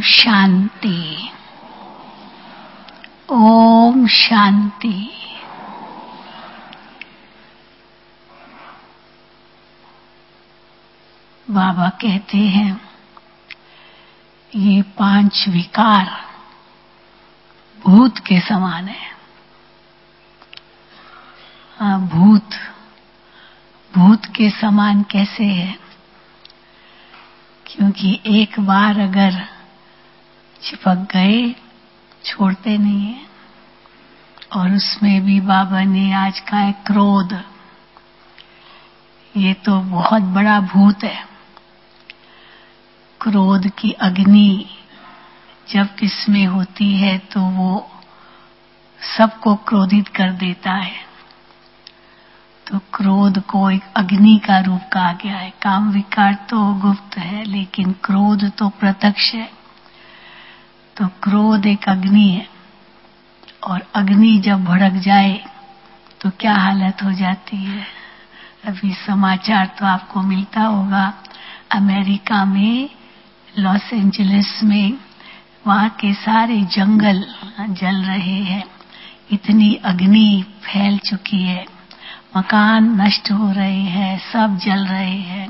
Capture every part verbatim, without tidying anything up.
शांति। ओम शांति। बाबा कहते हैं ये पांच विकार भूत के समान है। हाँ, भूत भूत के समान कैसे है? क्योंकि एक बार अगर चिपक गए छोड़ते नहीं है। और उसमें भी बाबा ने आज कहा है क्रोध, ये तो बहुत बड़ा भूत है। क्रोध की अग्नि जब किसमें होती है तो वो सबको क्रोधित कर देता है। तो क्रोध को एक अग्नि का रूप कहा गया है। काम विकार तो गुप्त है, लेकिन क्रोध तो प्रत्यक्ष है। तो क्रोध एक अग्नि है, और अग्नि जब भड़क जाए तो क्या हालत हो जाती है। अभी समाचार तो आपको मिलता होगा, अमेरिका में लॉस एंजलिस में वहाँ के सारे जंगल जल रहे हैं। इतनी अग्नि फैल चुकी है, मकान नष्ट हो रहे हैं, सब जल रहे हैं।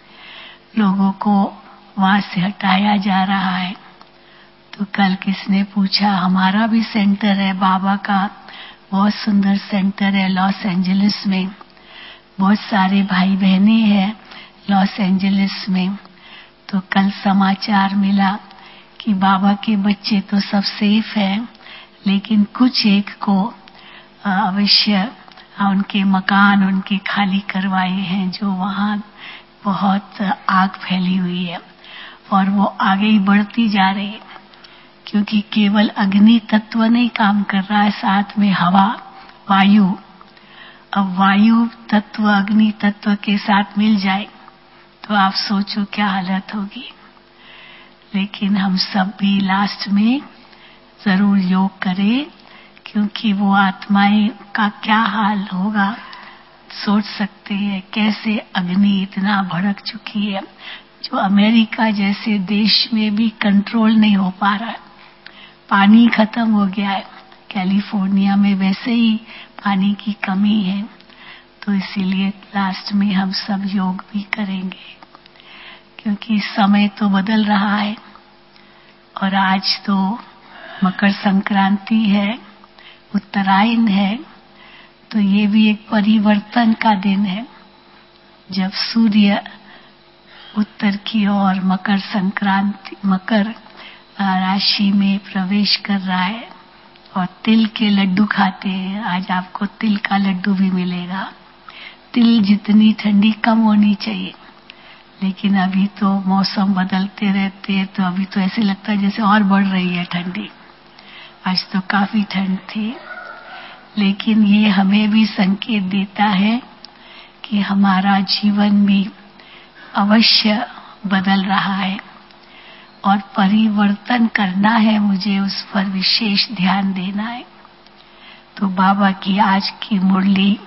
लोगों को वहाँ से हटाया जा रहा है। तो कल किसने पूछा, हमारा भी सेंटर है बाबा का, बहुत सुंदर सेंटर है लॉस एंजलिस में, बहुत सारे भाई बहनें हैं लॉस एंजलिस में। तो कल समाचार मिला कि बाबा के बच्चे तो सब सेफ हैं, लेकिन कुछ एक को अवश्य उनके मकान उनके खाली करवाए हैं, जो वहाँ बहुत आग फैली हुई है और वो आगे ही बढ़ती जा रही है। क्योंकि केवल अग्नि तत्व नहीं काम कर रहा है, साथ में हवा, वायु। अब वायु तत्व अग्नि तत्व के साथ मिल जाए तो आप सोचो क्या हालत होगी। लेकिन हम सब भी लास्ट में जरूर योग करें, क्योंकि वो आत्माएं का क्या हाल होगा सोच सकते हैं। कैसे अग्नि इतना भड़क चुकी है, जो अमेरिका जैसे देश में भी कंट्रोल नहीं हो पा रहा है। पानी खत्म हो गया है, कैलिफोर्निया में वैसे ही पानी की कमी है। तो इसीलिए लास्ट में हम सब योग भी करेंगे, क्योंकि समय तो बदल रहा है। और आज तो मकर संक्रांति है, उत्तरायण है, तो ये भी एक परिवर्तन का दिन है। जब सूर्य उत्तर की ओर मकर संक्रांति मकर राशि में प्रवेश कर रहा है, और तिल के लड्डू खाते हैं। आज आपको तिल का लड्डू भी मिलेगा। तिल जितनी ठंडी कम होनी चाहिए, लेकिन अभी तो मौसम बदलते रहते हैं, तो अभी तो ऐसे लगता है जैसे और बढ़ रही है ठंडी। आज तो काफी ठंड थी, लेकिन ये हमें भी संकेत देता है कि हमारा जीवन भी अवश्य बदल रहा है और परिवर्तन करना है। मुझे उस पर विशेष ध्यान देना है। तो बाबा की आज की मुरली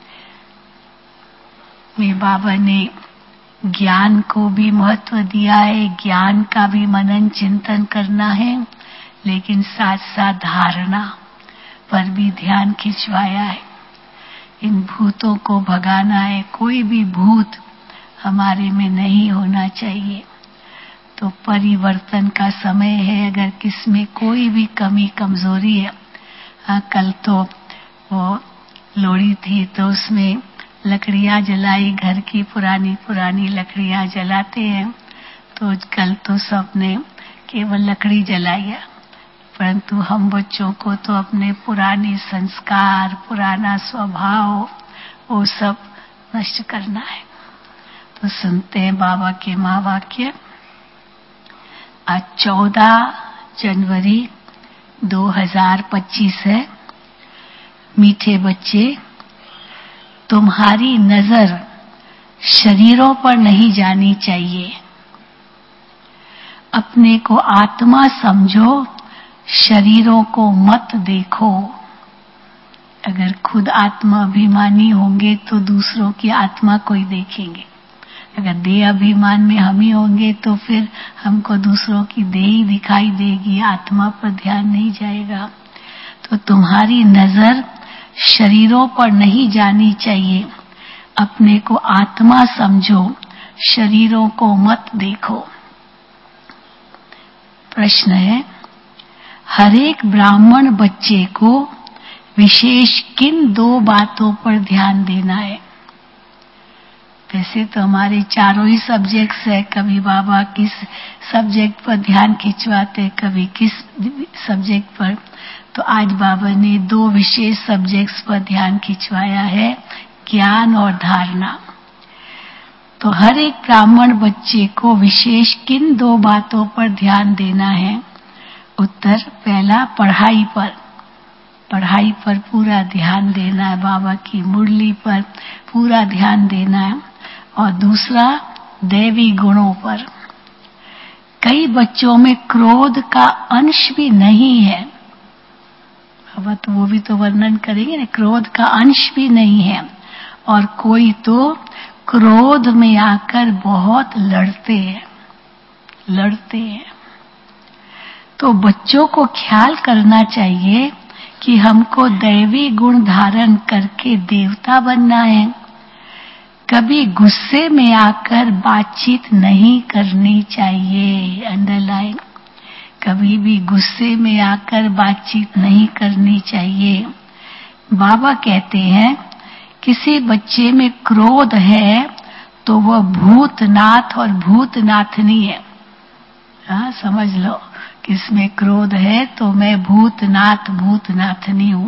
में बाबा ने ज्ञान को भी महत्व दिया है, ज्ञान का भी मनन चिंतन करना है, लेकिन साथ साथ धारणा पर भी ध्यान खिंचवाया है। इन भूतों को भगाना है। कोई भी भूत हमारे में नहीं होना चाहिए। तो परिवर्तन का समय है। अगर किसमें कोई भी कमी कमजोरी है, हाँ, कल तो वो लोहड़ी थी तो उसमें लकड़ियां जलाई, घर की पुरानी पुरानी लकड़ियां जलाते हैं। तो कल तो सबने केवल लकड़ी जलाई है, परंतु हम बच्चों को तो अपने पुराने संस्कार, पुराना स्वभाव, वो सब नष्ट करना है। तो सुनते हैं बाबा के महावाक्य। आज चौदह जनवरी दो हज़ार पच्चीस है। मीठे बच्चे, तुम्हारी नजर शरीरों पर नहीं जानी चाहिए। अपने को आत्मा समझो, शरीरों को मत देखो। अगर खुद आत्मा अभिमानी होंगे तो दूसरों की आत्मा को ही देखेंगे। अगर देह अभिमान में हम ही होंगे तो फिर हमको दूसरों की देह ही दिखाई देगी, आत्मा पर ध्यान नहीं जाएगा। तो तुम्हारी नजर शरीरों पर नहीं जानी चाहिए, अपने को आत्मा समझो, शरीरों को मत देखो। प्रश्न है, हर एक ब्राह्मण बच्चे को विशेष किन दो बातों पर ध्यान देना है? वैसे तो हमारे चारों ही सब्जेक्ट्स है, कभी बाबा किस सब्जेक्ट पर ध्यान खिंचवाते, कभी किस सब्जेक्ट पर। तो आज बाबा ने दो विशेष सब्जेक्ट्स पर ध्यान खिंचवाया है, ज्ञान और धारणा। तो हर एक ब्राह्मण बच्चे को विशेष किन दो बातों पर ध्यान देना है? उत्तर, पहला पढ़ाई पर, पढ़ाई पर पूरा ध्यान देना है, बाबा की मुरली पर पूरा ध्यान देना है। और दूसरा, दैवी गुणों पर। कई बच्चों में क्रोध का अंश भी नहीं है, बाबा तो वो भी तो वर्णन करेंगे ना, क्रोध का अंश भी नहीं है। और कोई तो क्रोध में आकर बहुत लड़ते हैं, लड़ते हैं। तो बच्चों को ख्याल करना चाहिए कि हमको दैवी गुण धारण करके देवता बनना है। कभी गुस्से में आकर बातचीत नहीं करनी चाहिए, अंडरलाइन। कभी भी गुस्से में आकर बातचीत नहीं करनी चाहिए। बाबा कहते हैं, किसी बच्चे में क्रोध है तो वह भूतनाथ और भूतनाथनी है। हाँ, समझ लो, किसमें क्रोध है तो मैं भूतनाथ भूतनाथनी हूं।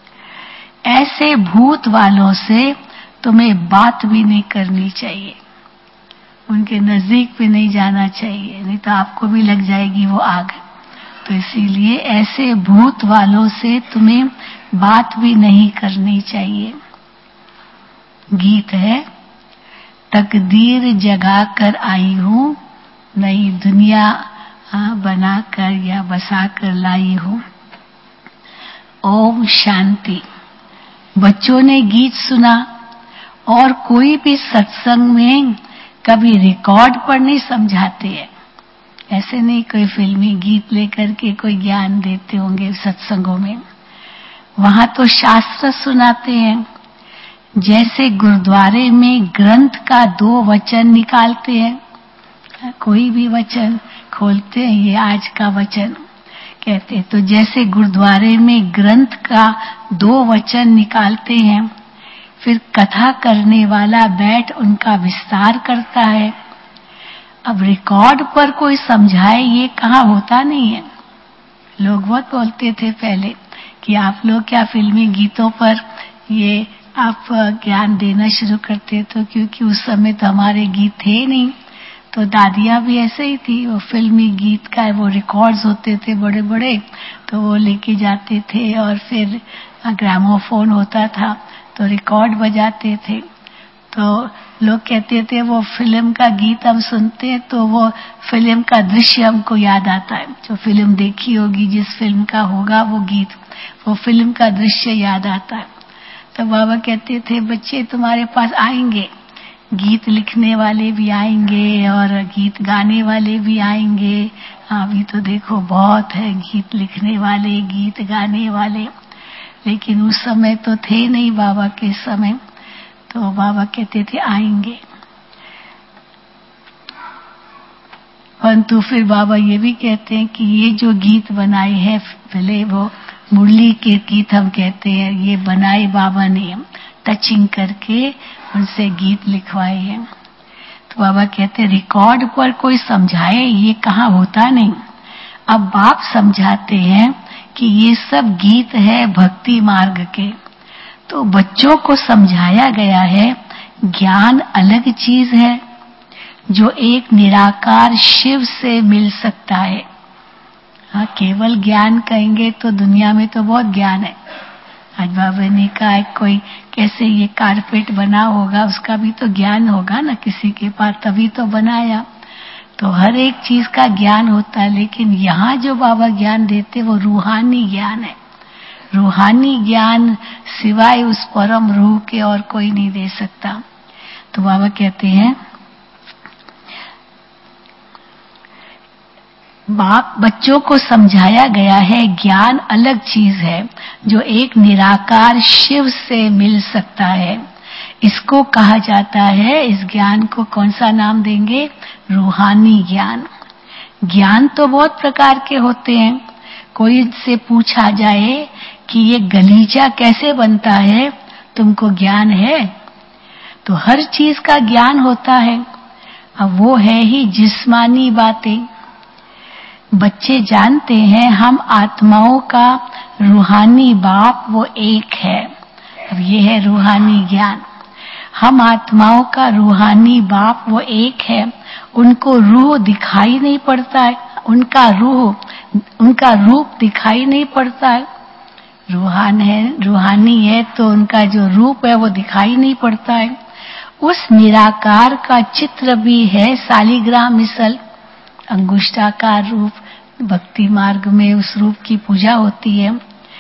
ऐसे भूत वालों से तुम्हें बात भी नहीं करनी चाहिए, उनके नजदीक भी नहीं जाना चाहिए, नहीं तो आपको भी लग जाएगी वो आग। तो इसीलिए ऐसे भूत वालों से तुम्हें बात भी नहीं करनी चाहिए। गीत है, तकदीर जगा कर आई हूं, नई दुनिया बनाकर या बसाकर लाई हूं। ओम शांति। बच्चों ने गीत सुना, और कोई भी सत्संग में कभी रिकॉर्ड पर नहीं समझाते हैं। ऐसे नहीं कोई फिल्मी गीत लेकर के कोई ज्ञान देते होंगे सत्संगों में, वहां तो शास्त्र सुनाते हैं। जैसे गुरुद्वारे में ग्रंथ का दो वचन निकालते हैं, कोई भी वचन खोलते हैं, ये आज का वचन कहते हैं। तो जैसे गुरुद्वारे में ग्रंथ का दो वचन निकालते हैं, फिर कथा करने वाला बैठ उनका विस्तार करता है। अब रिकॉर्ड पर कोई समझाए, ये कहाँ होता नहीं है। लोग बहुत बोलते थे पहले कि आप लोग क्या फिल्मी गीतों पर ये आप ज्ञान देना शुरू करते, तो क्योंकि उस समय तो हमारे गीत थे नहीं। तो दादियाँ भी ऐसे ही थी, वो फिल्मी गीत का वो रिकॉर्ड्स होते थे बड़े बड़े, तो वो लेके जाते थे और फिर ग्रामोफोन होता था तो रिकॉर्ड बजाते थे। तो लोग कहते थे वो फिल्म का गीत हम सुनते हैं तो वो फिल्म का दृश्य हमको याद आता है। जो फिल्म देखी होगी, जिस फिल्म का होगा वो गीत, वो फिल्म का दृश्य याद आता है। तो बाबा कहते थे, बच्चे तुम्हारे पास आएंगे, गीत लिखने वाले भी आएंगे और गीत गाने वाले भी आएंगे। अभी तो देखो बहुत है गीत लिखने वाले, गीत गाने वाले, लेकिन उस समय तो थे नहीं बाबा के समय। तो बाबा कहते थे आएंगे। परंतु फिर बाबा ये भी कहते हैं कि ये जो गीत बनाए हैं, पहले वो मुरली के गीत हम कहते हैं, ये बनाए बाबा ने टचिंग करके उनसे गीत लिखवाए हैं। तो बाबा कहते हैं रिकॉर्ड पर कोई समझाए, ये कहाँ होता नहीं। अब बाप समझाते हैं कि ये सब गीत है भक्ति मार्ग के। तो बच्चों को समझाया गया है ज्ञान अलग चीज है, जो एक निराकार शिव से मिल सकता है। हाँ, केवल ज्ञान कहेंगे तो दुनिया में तो बहुत ज्ञान है। आज बाबा ने कहा कोई कैसे ये कारपेट बना होगा, उसका भी तो ज्ञान होगा ना किसी के पास, तभी तो बनाया। तो हर एक चीज का ज्ञान होता है, लेकिन यहाँ जो बाबा ज्ञान देते वो रूहानी ज्ञान है। रूहानी ज्ञान सिवाय उस परम रूह के और कोई नहीं दे सकता। तो बाबा कहते हैं बाप बच्चों को समझाया गया है ज्ञान अलग चीज है जो एक निराकार शिव से मिल सकता है। इसको कहा जाता है, इस ज्ञान को कौन सा नाम देंगे? रूहानी ज्ञान। ज्ञान तो बहुत प्रकार के होते हैं। कोई से पूछा जाए कि ये गलीचा कैसे बनता है, तुमको ज्ञान है? तो हर चीज का ज्ञान होता है। अब वो है ही जिस्मानी बातें। बच्चे जानते हैं हम आत्माओं का रूहानी बाप वो एक है। अब ये है रूहानी ज्ञान। हम आत्माओं का रूहानी बाप वो एक है। उनको रूह दिखाई नहीं पड़ता है, उनका रूह उनका रूप दिखाई नहीं पड़ता है। रूहान है, रूहानी है तो उनका जो रूप है वो दिखाई नहीं पड़ता है। उस निराकार का चित्र भी है शालिग्राम मिसल, अंगुष्ठाकार रूप। भक्ति मार्ग में उस रूप की पूजा होती है।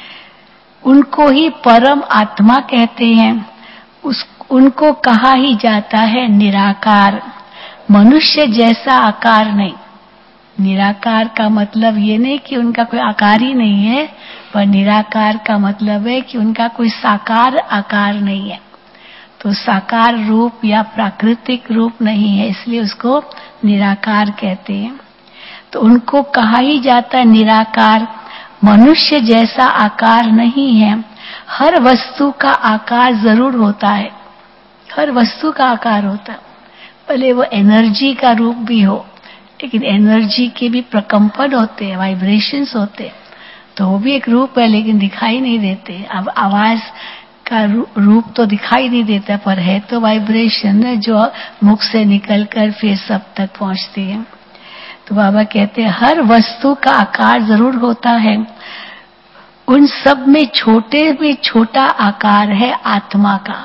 उनको ही परम आत्मा कहते हैं। उस उनको कहा ही जाता है निराकार। मनुष्य जैसा आकार नहीं। निराकार का मतलब ये नहीं कि उनका कोई आकार ही नहीं है, पर निराकार का मतलब है कि उनका कोई साकार आकार नहीं है। तो साकार रूप या प्राकृतिक रूप नहीं है, इसलिए उसको निराकार कहते हैं। तो उनको कहा ही जाता है निराकार। मनुष्य जैसा आकार नहीं है। हर वस्तु का आकार जरूर होता है, हर वस्तु का आकार होता है। भले वो एनर्जी का रूप भी हो, लेकिन एनर्जी के भी प्रकंपन होते हैं, वाइब्रेशंस होते हैं, तो वो भी एक रूप है, लेकिन दिखाई नहीं देते। अब आवाज का रूप तो दिखाई नहीं देता, पर है तो वाइब्रेशन है जो मुख से निकलकर फिर सब तक पहुंचती है। तो बाबा कहते हैं हर वस्तु का आकार जरूर होता है। उन सब में छोटे में छोटा आकार है आत्मा का।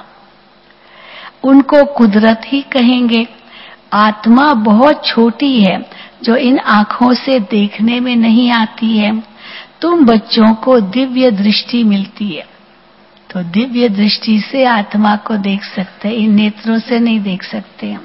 उनको कुदरत ही कहेंगे। आत्मा बहुत छोटी है जो इन आंखों से देखने में नहीं आती है। तुम बच्चों को दिव्य दृष्टि मिलती है, तो दिव्य दृष्टि से आत्मा को देख सकते हैं, इन नेत्रों से नहीं देख सकते हैं।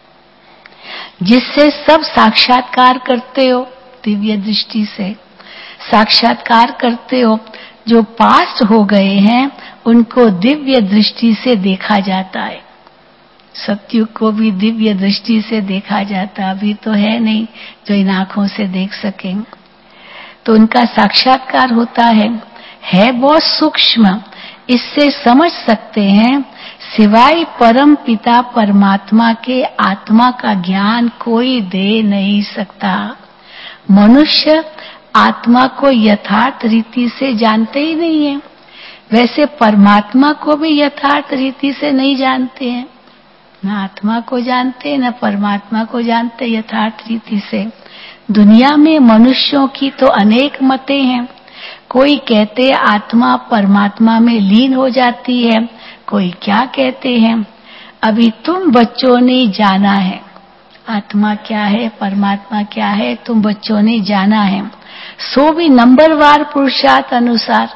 जिससे सब साक्षात्कार करते हो, दिव्य दृष्टि से साक्षात्कार करते हो। जो पास्ट हो गए हैं उनको दिव्य दृष्टि से देखा जाता है। सत्युग को भी दिव्य दृष्टि से देखा जाता, अभी तो है नहीं जो इन आंखों से देख सकें। तो उनका साक्षात्कार होता है है बहुत सूक्ष्म। इससे समझ सकते हैं सिवाय परम पिता परमात्मा के आत्मा का ज्ञान कोई दे नहीं सकता। मनुष्य आत्मा को यथार्थ रीति से जानते ही नहीं है, वैसे परमात्मा को भी यथार्थ रीति से नहीं जानते हैं। न आत्मा को जानते न परमात्मा को जानते यथार्थ रीति से। दुनिया में मनुष्यों की तो अनेक मतें हैं। कोई कहते आत्मा परमात्मा में लीन हो जाती है, कोई क्या कहते हैं। अभी तुम बच्चों ने जाना है आत्मा क्या है, परमात्मा क्या है, तुम बच्चों ने जाना है। सो भी नंबरवार पुरुषार्थ अनुसार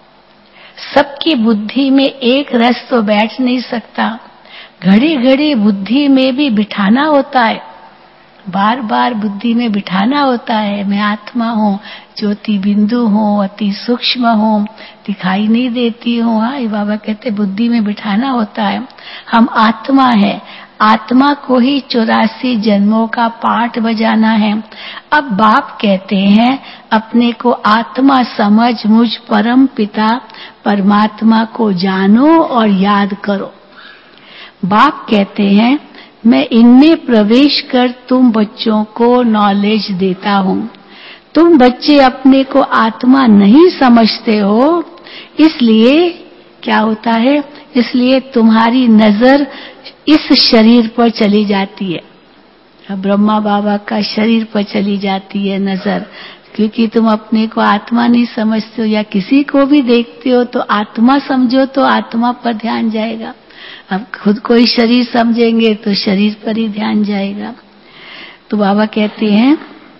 सबकी बुद्धि में एक रस तो बैठ नहीं सकता। घड़ी घड़ी बुद्धि में भी बिठाना होता है, बार बार बुद्धि में बिठाना होता है। मैं आत्मा हूँ, ज्योति बिंदु हूँ, अति सूक्ष्म हूँ, दिखाई नहीं देती हूँ। हाँ, ये बाबा कहते बुद्धि में बिठाना होता है। हम आत्मा है, आत्मा को ही चौरासी जन्मों का पाठ बजाना है। अब बाप कहते हैं अपने को आत्मा समझ मुझ परम पिता परमात्मा को जानो और याद करो। बाप कहते हैं मैं इनमें प्रवेश कर तुम बच्चों को नॉलेज देता हूँ। तुम बच्चे अपने को आत्मा नहीं समझते हो, इसलिए क्या होता है, इसलिए तुम्हारी नजर इस शरीर पर चली जाती है। अब ब्रह्मा बाबा का शरीर पर चली जाती है नजर, क्योंकि तुम अपने को आत्मा नहीं समझते हो, या किसी को भी देखते हो तो आत्मा समझो तो आत्मा पर ध्यान जाएगा। अब खुद को ही शरीर समझेंगे तो शरीर पर ही ध्यान जाएगा। तो बाबा कहते हैं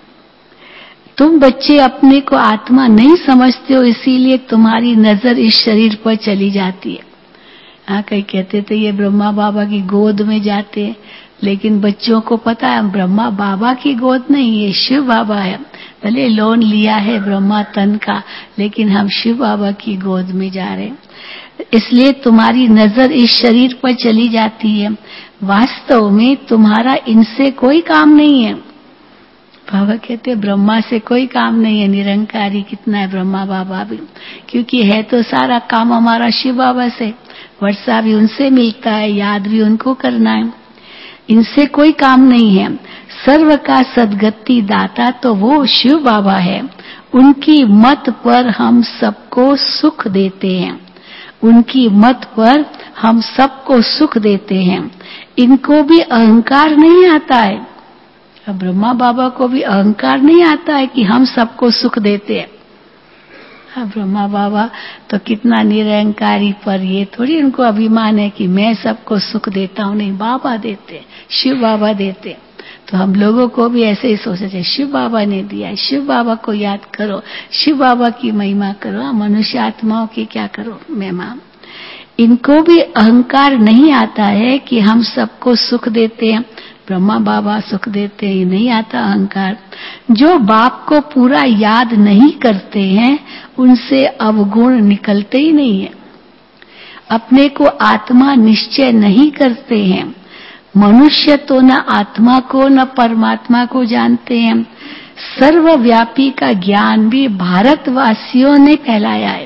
तुम बच्चे अपने को आत्मा नहीं समझते हो, इसीलिए तुम्हारी नजर इस शरीर पर चली जाती है। हाँ, कई कहते थे ये ब्रह्मा बाबा की गोद में जाते, लेकिन बच्चों को पता है ब्रह्मा बाबा की गोद नहीं, ये शिव बाबा है। भले लोन लिया है ब्रह्मा तन का, लेकिन हम शिव बाबा की गोद में जा रहे हैं। इसलिए तुम्हारी नजर इस शरीर पर चली जाती है, वास्तव में तुम्हारा इनसे कोई काम नहीं है। बाबा कहते ब्रह्मा से कोई काम नहीं है, निरंकारी कितना है ब्रह्मा बाबा भी, क्योंकि है तो सारा काम हमारा शिव बाबा से। वर्षा भी उनसे मिलता है, याद भी उनको करना है, इनसे कोई काम नहीं है। सर्व का सद्गति दाता तो वो शिव बाबा है, उनकी मत पर हम सबको सुख देते हैं, उनकी मत पर हम सबको सुख देते हैं। इनको भी अहंकार नहीं आता है, अब ब्रह्मा बाबा को भी अहंकार नहीं आता है कि हम सबको सुख देते हैं। हाँ, ब्रह्मा बाबा तो कितना निरंकारी, पर ये थोड़ी उनको अभिमान है कि मैं सबको सुख देता हूँ, नहीं, बाबा देते, शिव बाबा देते। तो हम लोगों को भी ऐसे ही सोचना चाहिए, शिव बाबा ने दिया है, शिव बाबा को याद करो, शिव बाबा की महिमा करो, मनुष्य आत्माओं की क्या करो महिमा। इनको भी अहंकार नहीं आता है कि हम सबको सुख देते हैं, ब्रह्मा बाबा सुख देते हैं, नहीं आता अहंकार। जो बाप को पूरा याद नहीं करते हैं उनसे अवगुण निकलते ही नहीं है। अपने को आत्मा निश्चय नहीं करते हैं। मनुष्य तो न आत्मा को न परमात्मा को जानते हैं। सर्वव्यापी का ज्ञान भी भारतवासियों ने फैलाया है,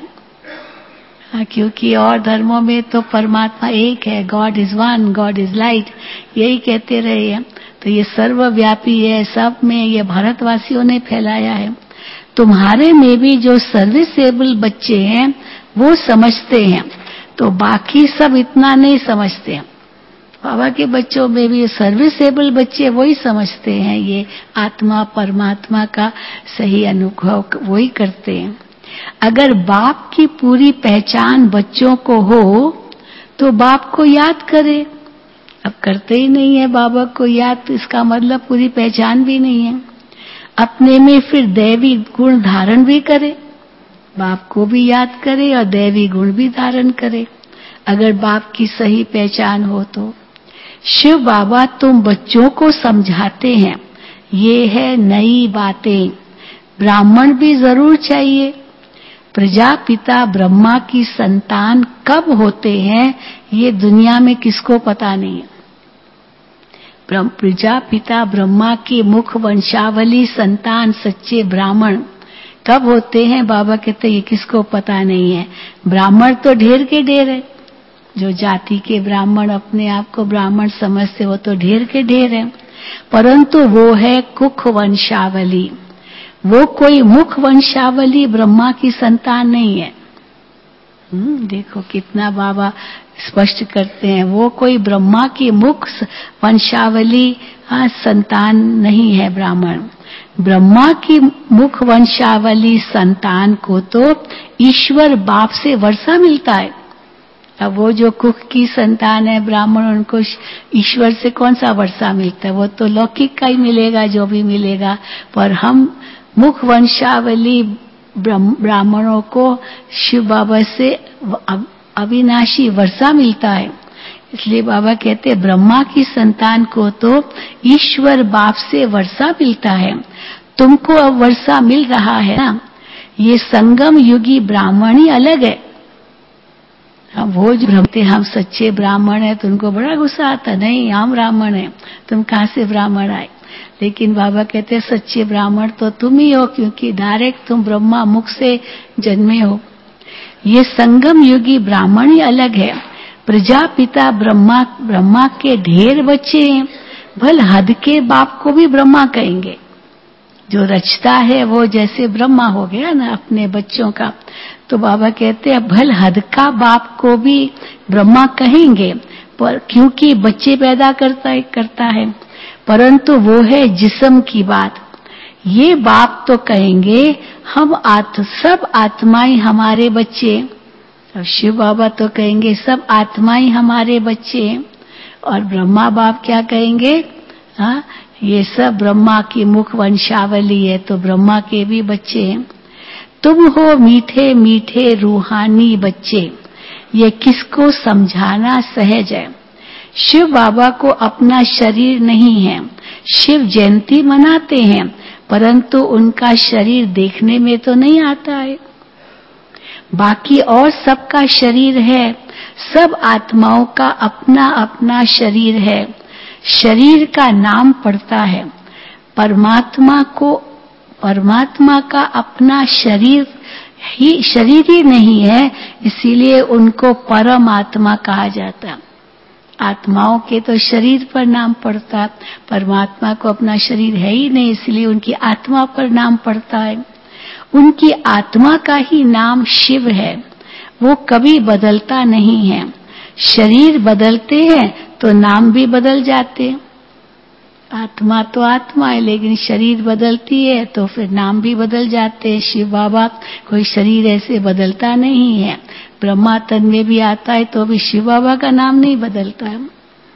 क्योंकि और धर्मों में तो परमात्मा एक है, God is one, God is light, यही कहते रहे हैं। तो ये सर्वव्यापी है, सब में ये भारतवासियों ने फैलाया है। तुम्हारे में भी जो सर्विसेबल बच्चे हैं वो समझते हैं, तो बाकी सब इतना नहीं समझते हैं। बाबा के बच्चों में भी सर्विसेबल बच्चे वही समझते हैं, ये आत्मा परमात्मा का सही अनुभव वही करते हैं। अगर बाप की पूरी पहचान बच्चों को हो तो बाप को याद करे, अब करते ही नहीं है बाबा को याद, तो इसका मतलब पूरी पहचान भी नहीं है। अपने में फिर दैवी गुण धारण भी करे, बाप को भी याद करे और दैवी गुण भी धारण करे, अगर बाप की सही पहचान हो तो। शिव बाबा तुम बच्चों को समझाते हैं, ये है नई बातें। ब्राह्मण भी जरूर चाहिए। प्रजापिता ब्रह्मा की संतान कब होते हैं ये दुनिया में किसको पता नहीं है। प्रजापिता ब्रह्मा की मुख वंशावली संतान सच्चे ब्राह्मण कब होते हैं, बाबा कहते ये किसको पता नहीं है। ब्राह्मण तो ढेर के ढेर है, जो जाति के ब्राह्मण अपने आप को ब्राह्मण समझते वो तो ढेर के ढेर है, परंतु वो है कुख वंशावली, वो कोई मुख वंशावली ब्रह्मा की संतान नहीं है। हम्म देखो कितना बाबा स्पष्ट करते हैं, वो कोई ब्रह्मा की मुख वंशावली हाँ संतान नहीं है ब्राह्मण। ब्रह्मा की मुख वंशावली संतान को तो ईश्वर बाप से वर्षा मिलता है। अब वो जो कुख की संतान है ब्राह्मण, उनको ईश्वर से कौन सा वर्षा मिलता है, वो तो लौकिक का ही मिलेगा जो भी मिलेगा। पर हम मुख वंशावली ब्राह्मणों को शिव बाबा से अविनाशी वर्षा मिलता है। इसलिए बाबा कहते हैं ब्रह्मा की संतान को तो ईश्वर बाप से वर्षा मिलता है, तुमको अब वर्षा मिल रहा है ना। ये संगम युगी ब्राह्मण ही अलग है। हम वो जो भ्रमते हम सच्चे ब्राह्मण हैं तो उनको बड़ा गुस्सा आता, नहीं हम ब्राह्मण हैं, तुम कहाँ से ब्राह्मण आए। लेकिन बाबा कहते हैं सच्चे ब्राह्मण तो तुम ही हो, क्योंकि डायरेक्ट तुम ब्रह्मा मुख से जन्मे हो। ये संगम युगी ब्राह्मण ही अलग है। प्रजापिता ब्रह्मा ब्रह्मा के ढेर बच्चे हैं, भल हद के बाप को भी ब्रह्मा कहेंगे। जो रचता है वो जैसे ब्रह्मा हो गया ना अपने बच्चों का, तो बाबा कहते हैं भल हद का बाप को भी ब्रह्मा कहेंगे, पर क्योंकि बच्चे पैदा करता है करता है परंतु वो है जिस्म की बात। ये बाप तो कहेंगे हम आत्म सब आत्माएं हमारे बच्चे, और शिव बाबा तो कहेंगे सब आत्माएं हमारे बच्चे, और ब्रह्मा बाप क्या कहेंगे, हाँ ये सब ब्रह्मा की मुख वंशावली है तो ब्रह्मा के भी बच्चे हैं। तुम हो मीठे मीठे रूहानी बच्चे, ये किसको समझाना सहज है। शिव बाबा को अपना शरीर नहीं है, शिव जयंती मनाते हैं परंतु उनका शरीर देखने में तो नहीं आता है। बाकी और सबका शरीर है, सब आत्माओं का अपना अपना शरीर है। शरीर का नाम पड़ता है। परमात्मा को, परमात्मा का अपना शरीर ही शरीर ही नहीं है, इसीलिए उनको परमात्मा कहा जाता है। आत्माओं के तो शरीर पर नाम पड़ता, परमात्मा को अपना शरीर है ही नहीं, इसलिए उनकी आत्मा पर नाम पड़ता है। उनकी आत्मा का ही नाम शिव है, वो कभी बदलता नहीं है। शरीर बदलते हैं तो नाम भी बदल जाते हैं। आत्मा तो आत्मा है, लेकिन शरीर बदलती है तो फिर नाम भी बदल जाते हैं। शिव बाबा कोई शरीर ऐसे बदलता नहीं है। ब्रह्मा तन में भी आता है तो भी शिव बाबा का नाम नहीं बदलता है।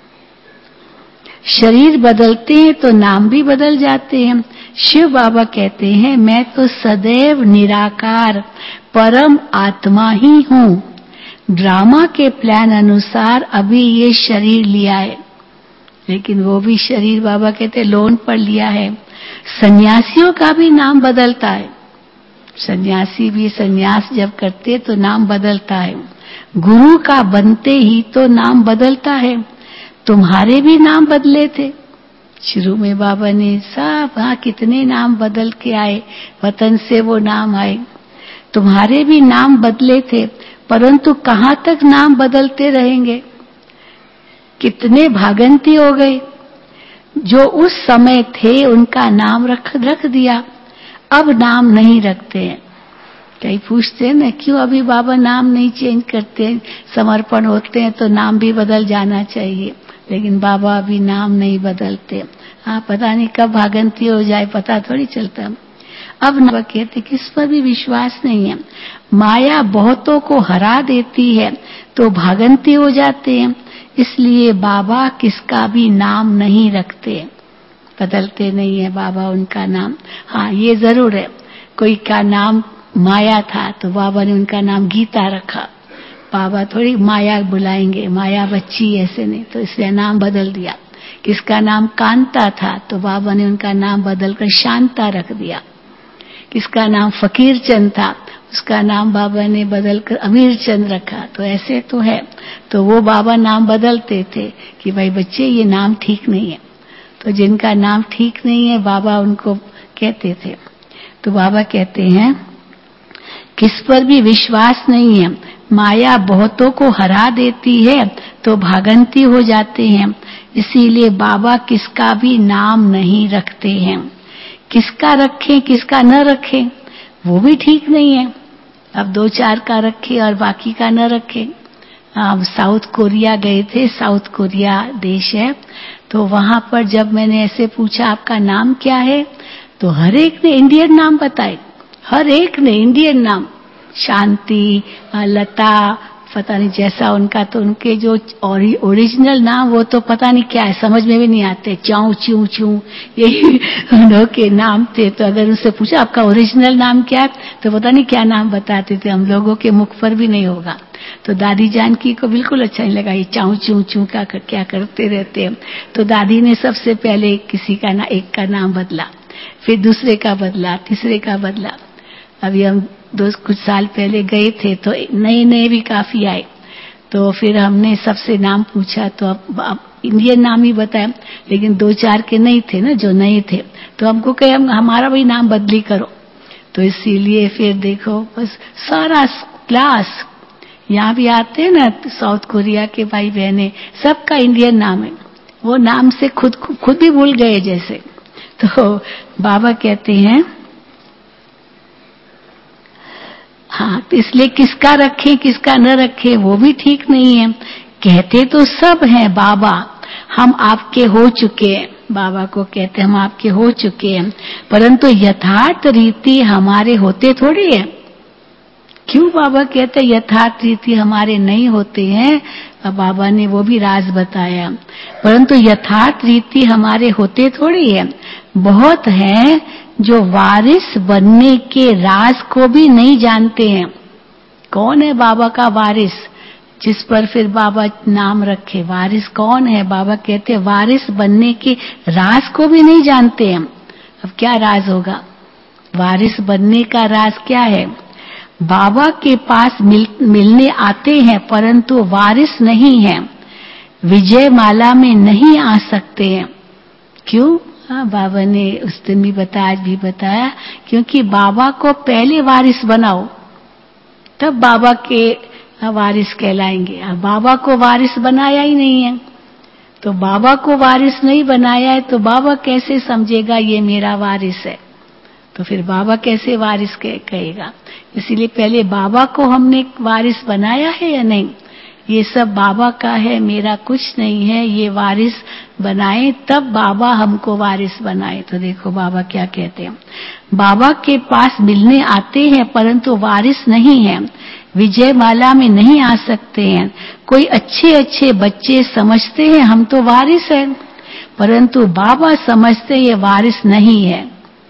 शरीर बदलते हैं तो नाम भी बदल जाते हैं। शिव बाबा कहते हैं, मैं तो सदैव निराकार परम आत्मा ही हूँ। ड्रामा के प्लान अनुसार अभी ये शरीर लिया है, लेकिन वो भी शरीर बाबा कहते लोन पर लिया है। सन्यासियों का भी नाम बदलता है। सन्यासी भी संन्यास जब करते तो नाम बदलता है। गुरु का बनते ही तो नाम बदलता है। तुम्हारे भी नाम बदले थे शुरू में। बाबा ने सब हाँ कितने नाम बदल के आए, वतन से वो नाम आए। तुम्हारे भी नाम बदले थे, परंतु कहाँ तक नाम बदलते रहेंगे। कितने भागंती हो गए। जो उस समय थे उनका नाम रख रख दिया, अब नाम नहीं रखते हैं। कई पूछते हैं ना, क्यों अभी बाबा नाम नहीं चेंज करते, समर्पण होते हैं तो नाम भी बदल जाना चाहिए, लेकिन बाबा अभी नाम नहीं बदलते। हाँ पता नहीं कब भागंती हो जाए, पता थोड़ी चलता। अब बाबा कहते किस पर भी विश्वास नहीं है। माया बहुतों को हरा देती है तो भागंती हो जाते हैं, इसलिए बाबा किसका भी नाम नहीं रखते, बदलते नहीं है बाबा उनका नाम। हाँ ये जरूर है, कोई का नाम माया था तो बाबा ने उनका नाम गीता रखा। बाबा थोड़ी माया बुलाएंगे, माया बच्ची ऐसे नहीं, तो इसलिए नाम बदल दिया। किसका नाम कांता था तो बाबा ने उनका नाम बदलकर शांता रख दिया। किसका नाम फकीर चंद था, उसका नाम बाबा ने बदलकर अमीर चंद रखा। तो ऐसे तो है, तो वो बाबा नाम बदलते थे कि भाई बच्चे ये नाम ठीक नहीं है। तो जिनका नाम ठीक नहीं है बाबा उनको कहते थे। तो बाबा कहते हैं किस पर भी विश्वास नहीं है। माया बहुतों को हरा देती है तो भागंती हो जाते हैं, इसीलिए बाबा किसका भी नाम नहीं रखते हैं। किसका रखें किसका न रखें वो भी ठीक नहीं है। अब दो चार का रखे और बाकी का न रखे। हम साउथ कोरिया गए थे, साउथ कोरिया देश है, तो वहां पर जब मैंने ऐसे पूछा आपका नाम क्या है, तो हर एक ने इंडियन नाम बताए, हर एक ने इंडियन नाम, शांति, लता, पता नहीं जैसा उनका, तो उनके जो ओरिजिनल नाम वो तो पता नहीं क्या है, समझ में भी नहीं आते। चाऊ चू चू यही उन के नाम थे। तो अगर उनसे पूछा आपका ओरिजिनल नाम क्या है तो पता नहीं क्या नाम बताते थे, हम लोगों के मुख पर भी नहीं होगा। तो दादी जानकी को बिल्कुल अच्छा नहीं लगा, ये चाऊ चू चू का क्या करते रहते हैं। तो दादी ने सबसे पहले किसी का ना एक का नाम बदला, फिर दूसरे का बदला, तीसरे का बदला। अभी हम दो कुछ साल पहले गए थे तो नए नए भी काफी आए, तो फिर हमने सबसे नाम पूछा तो अब, अब इंडियन नाम ही बताया, लेकिन दो चार के नहीं थे ना जो नए थे, तो हमको कहे हम हमारा भी नाम बदली करो। तो इसीलिए फिर देखो बस सारा क्लास यहाँ भी आते हैं ना साउथ कोरिया के भाई बहने, सबका इंडियन नाम है, वो नाम से खुद खुद भी भूल गए जैसे। तो बाबा कहते हैं हाँ, तो इसलिए किसका रखें किसका न रखें वो भी ठीक नहीं है। कहते तो सब हैं बाबा हम आपके हो चुके हैं, बाबा को कहते हम आपके हो चुके हैं, परंतु यथार्थ रीति हमारे होते थोड़ी है। क्यों बाबा कहते यथार्थ रीति हमारे नहीं होते हैं, बाबा ने वो भी राज बताया, परंतु यथार्थ रीति हमारे होते थोड़ी है। बहुत हैं जो वारिस बनने के राज को भी नहीं जानते हैं। कौन है बाबा का वारिस जिस पर फिर बाबा नाम रखे, वारिस कौन है? बाबा कहते हैं वारिस बनने के राज को भी नहीं जानते हैं। अब क्या राज होगा? वारिस बनने का राज क्या है? बाबा के पास मिल, मिलने आते हैं परंतु वारिस नहीं है, विजय माला में नहीं आ सकते हैं। क्यों? हाँ, बाबा ने उस दिन भी बताया, आज भी बताया, क्योंकि बाबा को पहले वारिस बनाओ तब बाबा के वारिस कहलाएंगे। अब बाबा को वारिस बनाया ही नहीं है, तो बाबा को वारिस नहीं बनाया है तो बाबा कैसे समझेगा ये मेरा वारिस है? तो फिर बाबा कैसे वारिस कहेगा? इसीलिए पहले बाबा को हमने वारिस बनाया है या नहीं? ये सब बाबा का है, मेरा कुछ नहीं है। ये वारिस बनाए तब बाबा हमको वारिस बनाए। तो देखो बाबा क्या कहते हैं, बाबा के पास मिलने आते हैं परंतु वारिस नहीं है, विजय माला में नहीं आ सकते हैं। कोई अच्छे अच्छे बच्चे समझते हैं हम तो वारिस हैं, परंतु बाबा समझते ये वारिस नहीं है।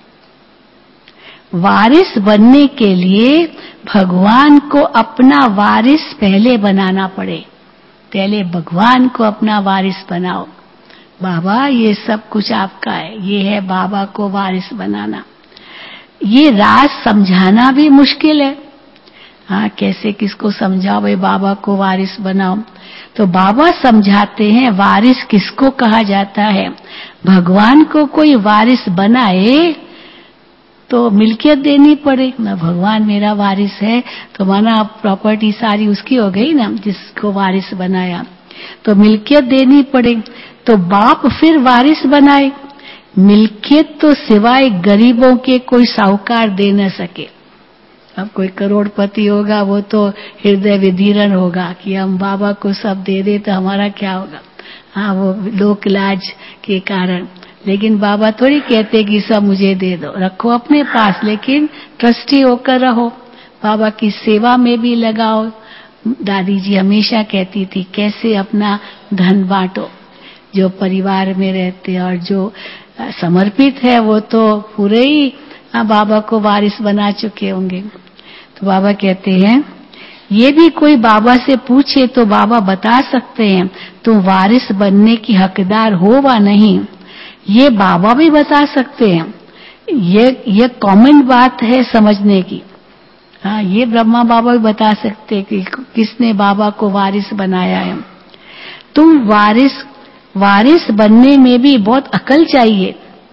वारिस बनने के लिए भगवान को अपना वारिस पहले बनाना पड़े। पहले भगवान को अपना वारिस बनाओ। बाबा ये सब कुछ आपका है, ये है बाबा को वारिस बनाना। ये राज समझाना भी मुश्किल है। हाँ, कैसे किसको समझाओ भाई बाबा को वारिस बनाओ? तो बाबा समझाते हैं वारिस किसको कहा जाता है। भगवान को कोई वारिस बनाए तो मिल्कियत देनी पड़े ना, भगवान मेरा वारिस है तो माना प्रॉपर्टी सारी उसकी हो गई ना, जिसको वारिस बनाया, तो मिल्कियत देनी पड़े। तो बाप फिर वारिस बनाए, मिल्कियत तो सिवाय गरीबों के कोई साहूकार दे न सके। अब कोई करोड़पति होगा वो तो हृदय विदीर्ण होगा कि हम बाबा को सब दे दे तो हमारा क्या होगा। हाँ, वो लोक लाज के कारण। लेकिन बाबा थोड़ी कहते कि सब मुझे दे दो, रखो अपने पास, लेकिन ट्रस्टी होकर रहो, बाबा की सेवा में भी लगाओ। दादी जी हमेशा कहती थी कैसे अपना धन बांटो। जो परिवार में रहते और जो समर्पित है वो तो पूरे ही बाबा को वारिस बना चुके होंगे। तो बाबा कहते हैं ये भी कोई बाबा से पूछे तो बाबा बता सकते हैं तुम वारिस बनने की हकदार हो व नहीं, ये बाबा भी बता सकते हैं। ये ये कॉमन बात है समझने की। हाँ, ये ब्रह्मा बाबा भी बता सकते हैं कि किसने बाबा को वारिस बनाया है। तुम वारिस वारिस बनने में भी बहुत अकल चाहिए।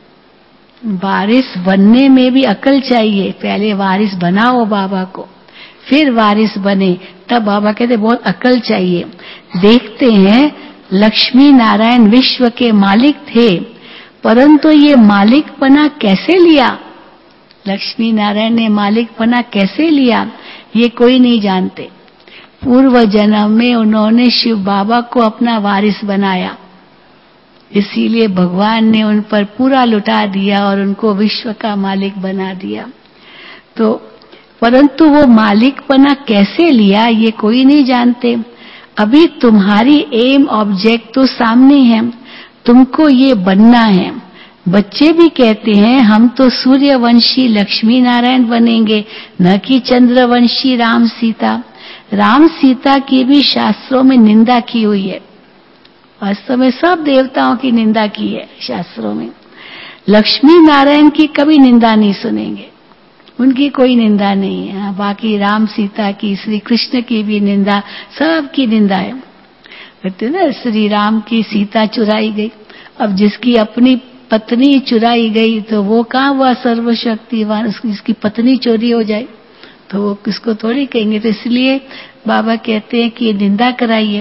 वारिस बनने में भी अकल चाहिए। पहले वारिस बनाओ बाबा को, फिर वारिस बने, तब बाबा कहते बहुत अकल चाहिए। देखते हैं लक्ष्मी नारायण विश्व के मालिक थे, परंतु ये मालिकपना कैसे लिया? लक्ष्मी नारायण ने मालिकपना कैसे लिया ये कोई नहीं जानते। पूर्व जन्म में उन्होंने शिव बाबा को अपना वारिस बनाया, इसीलिए भगवान ने उन पर पूरा लुटा दिया और उनको विश्व का मालिक बना दिया। तो परंतु वो मालिकपना कैसे लिया ये कोई नहीं जानते। अभी तुम्हारी एम ऑब्जेक्ट तो सामने है, तुमको ये बनना है। बच्चे भी कहते हैं हम तो सूर्यवंशी लक्ष्मी नारायण बनेंगे, न कि चंद्रवंशी राम सीता। राम सीता की भी शास्त्रों में निंदा की हुई है। वास्तव में सब देवताओं की निंदा की है शास्त्रों में। लक्ष्मी नारायण की कभी निंदा नहीं सुनेंगे, उनकी कोई निंदा नहीं है। बाकी राम सीता की, श्री कृष्ण की भी निंदा, सबकी निंदा है। कहते ना श्री राम की सीता चुराई गई, अब जिसकी अपनी पत्नी चुराई गई तो वो कहाँ हुआ सर्वशक्तिवान, उसकी पत्नी चोरी हो जाए तो वो किसको थोड़ी कहेंगे। तो इसलिए बाबा कहते हैं कि निंदा कराइए।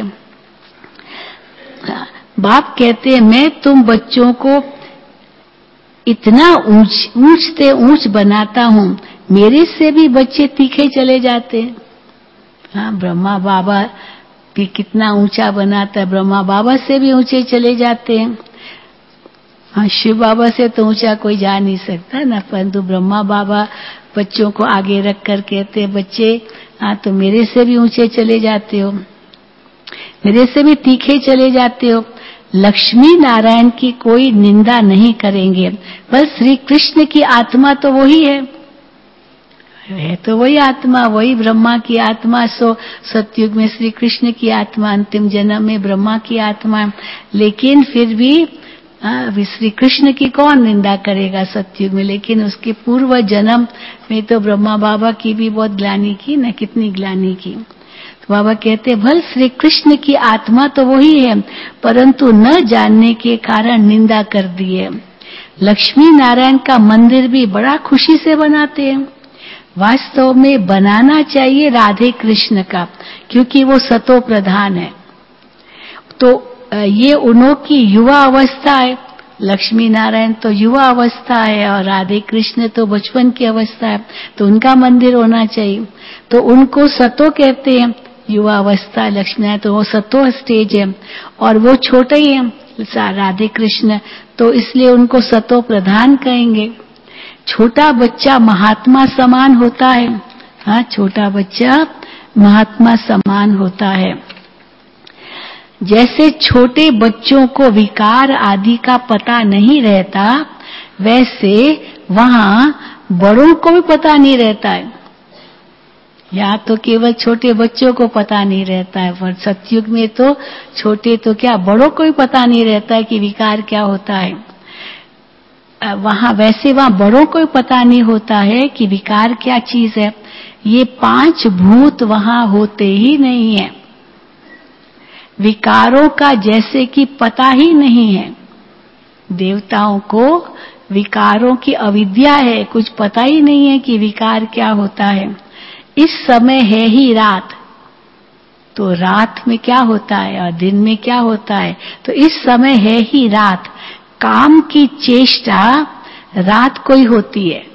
बाप कहते हैं मैं तुम बच्चों को इतना ऊंच ऊंचते ऊंच बनाता हूँ, मेरे से भी बच्चे तीखे चले जाते हैं। हाँ, ब्रह्मा बाबा भी कितना ऊंचा बनाता है, ब्रह्मा बाबा से भी ऊंचे चले जाते हैं। हाँ, शिव बाबा से तो ऊंचा कोई जा नहीं सकता ना, परंतु ब्रह्मा बाबा बच्चों को आगे रख कर कहते हैं बच्चे हाँ तो मेरे से भी ऊंचे चले जाते हो, मेरे से भी तीखे चले जाते हो। लक्ष्मी नारायण की कोई निंदा नहीं करेंगे, बस श्री कृष्ण की आत्मा तो वही है, है तो वही आत्मा, वही ब्रह्मा की आत्मा। सो सतयुग में श्री कृष्ण की आत्मा, अंतिम जन्म में ब्रह्मा की आत्मा। लेकिन फिर भी हाँ, अभी श्री कृष्ण की कौन निंदा करेगा सतयुग में, लेकिन उसके पूर्व जन्म में तो ब्रह्मा बाबा की भी बहुत ग्लानि की न, कितनी ग्लानि की। तो बाबा कहते भल श्री कृष्ण की आत्मा तो वही है, परंतु न जानने के कारण निंदा कर दिए। लक्ष्मी नारायण का मंदिर भी बड़ा खुशी से बनाते हैं। वास्तव में बनाना चाहिए राधे कृष्ण का, क्योंकि वो सतो प्रधान है। तो ये उन्हों की युवा अवस्था है, लक्ष्मी नारायण तो युवा अवस्था है और राधे कृष्ण तो बचपन की अवस्था है, तो उनका मंदिर होना चाहिए। तो उनको सतो कहते हैं, युवा अवस्था लक्ष्मी नारायण, तो वो सतो स्टेज है और वो छोटे ही है राधे कृष्ण, तो इसलिए उनको सतो प्रधान कहेंगे। छोटा बच्चा महात्मा समान होता है। हाँ, छोटा बच्चा महात्मा समान होता है। जैसे छोटे बच्चों को विकार आदि का पता नहीं रहता, वैसे वहां बड़ों को भी पता नहीं रहता है। यहाँ तो केवल छोटे बच्चों को पता नहीं रहता है, पर सतयुग में तो छोटे तो क्या बड़ों को भी पता नहीं रहता है कि विकार क्या होता है। वहां वैसे वहां बड़ों को भी पता नहीं होता है कि विकार क्या चीज है। ये पांच भूत वहां होते ही नहीं है। विकारों का जैसे कि पता ही नहीं है। देवताओं को विकारों की अविद्या है, कुछ पता ही नहीं है कि विकार क्या होता है। इस समय है ही रात, तो रात में क्या होता है और दिन में क्या होता है, तो इस समय है ही रात। काम की चेष्टा रात को ही होती है।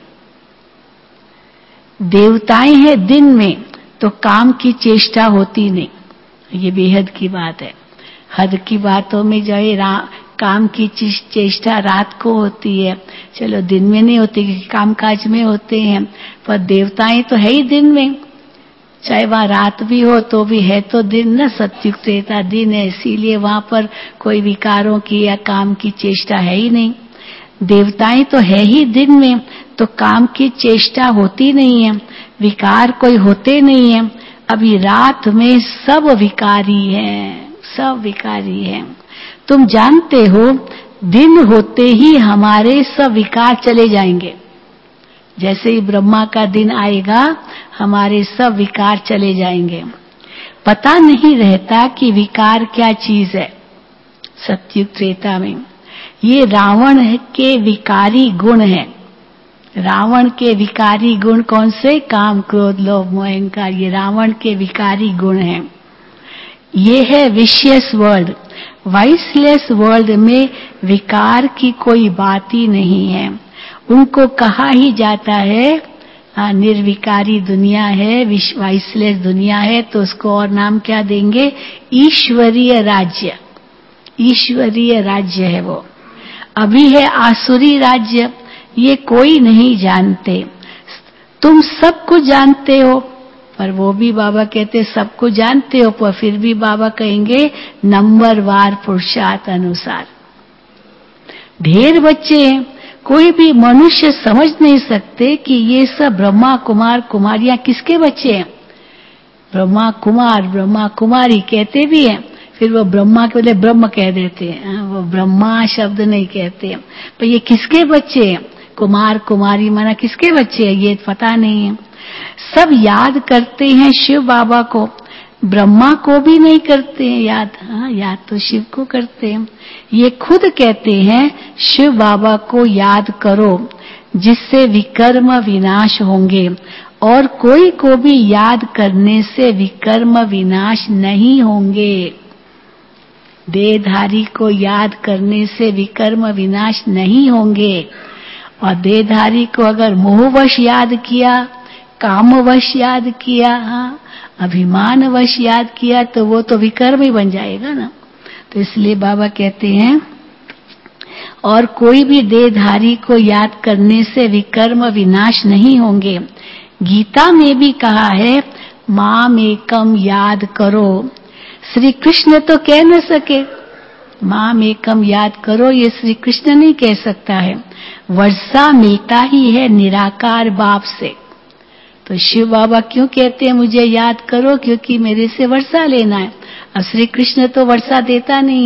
देवताएं हैं दिन में, तो काम की चेष्टा होती नहीं। ये बेहद की बात है। हद की बातों में जो है काम की चेष्टा रात को होती है, चलो दिन में नहीं होती क्योंकि काम काज में होते हैं, पर देवताएं तो है ही दिन में, चाहे वहां रात भी हो तो भी है तो दिन न, सतयुग त्रेता दिन है, इसीलिए वहां पर कोई विकारों की या काम की चेष्टा है ही नहीं। देवताएं तो है ही दिन में, तो काम की चेष्टा होती नहीं है, विकार कोई होते नहीं है। अभी रात में सब विकारी हैं, सब विकारी हैं। तुम जानते हो दिन होते ही हमारे सब विकार चले जाएंगे। जैसे ही ब्रह्मा का दिन आएगा हमारे सब विकार चले जाएंगे। पता नहीं रहता कि विकार क्या चीज है। सतयुग त्रेता में ये रावण के विकारी गुण हैं। रावण के विकारी गुण कौन से? काम क्रोध लोभ मोह अहंकार, ये रावण के विकारी गुण हैं। ये है विशियस वर्ल्ड। वाइसलेस वर्ल्ड में विकार की कोई बात ही नहीं है। उनको कहा ही जाता है निर्विकारी दुनिया है, वाइसलेस दुनिया है, तो उसको और नाम क्या देंगे? ईश्वरीय राज्य। ईश्वरीय राज्य है वो। अभी है आसुरी राज्य, ये कोई नहीं जानते। तुम सब कुछ जानते हो, पर वो भी बाबा कहते सब कुछ जानते हो, पर फिर भी बाबा कहेंगे नंबर वार पुरुषार्थ अनुसार। ढेर बच्चे हैं, कोई भी मनुष्य समझ नहीं सकते कि ये सब ब्रह्मा कुमार कुमारियां किसके बच्चे हैं। ब्रह्मा कुमार ब्रह्मा कुमारी कहते भी हैं, फिर वो ब्रह्मा के बदले ब्रह्म कह देते हैं, वो ब्रह्मा शब्द नहीं कहते। पर ये किसके बच्चे हैं? कुमार कुमारी माना किसके बच्चे हैं ये पता नहीं है। सब याद करते हैं शिव बाबा को, ब्रह्मा को भी नहीं करते हैं याद। हाँ, याद तो शिव को करते हैं। ये खुद कहते हैं शिव बाबा को याद करो जिससे विकर्म विनाश होंगे, और कोई को भी याद करने से विकर्म विनाश नहीं होंगे। देहधारी को याद करने से विकर्म विनाश नहीं होंगे। और देहधारी को अगर मोहवश याद किया, कामवश याद किया, हाँ, अभिमानवश याद किया, तो वो तो विकर्म ही बन जाएगा ना। तो इसलिए बाबा कहते हैं और कोई भी देहधारी को याद करने से विकर्म विनाश नहीं होंगे। गीता में भी कहा है माम एकम याद करो। श्री कृष्ण तो कह न सके, माम एकम याद करो, ये श्री कृष्ण नहीं कह सकता है। वर्षा मिलता ही है निराकार बाप से। तो शिव बाबा क्यों कहते हैं मुझे याद करो? क्योंकि मेरे से वर्षा लेना है। अब श्री कृष्ण तो वर्षा देता नहीं है,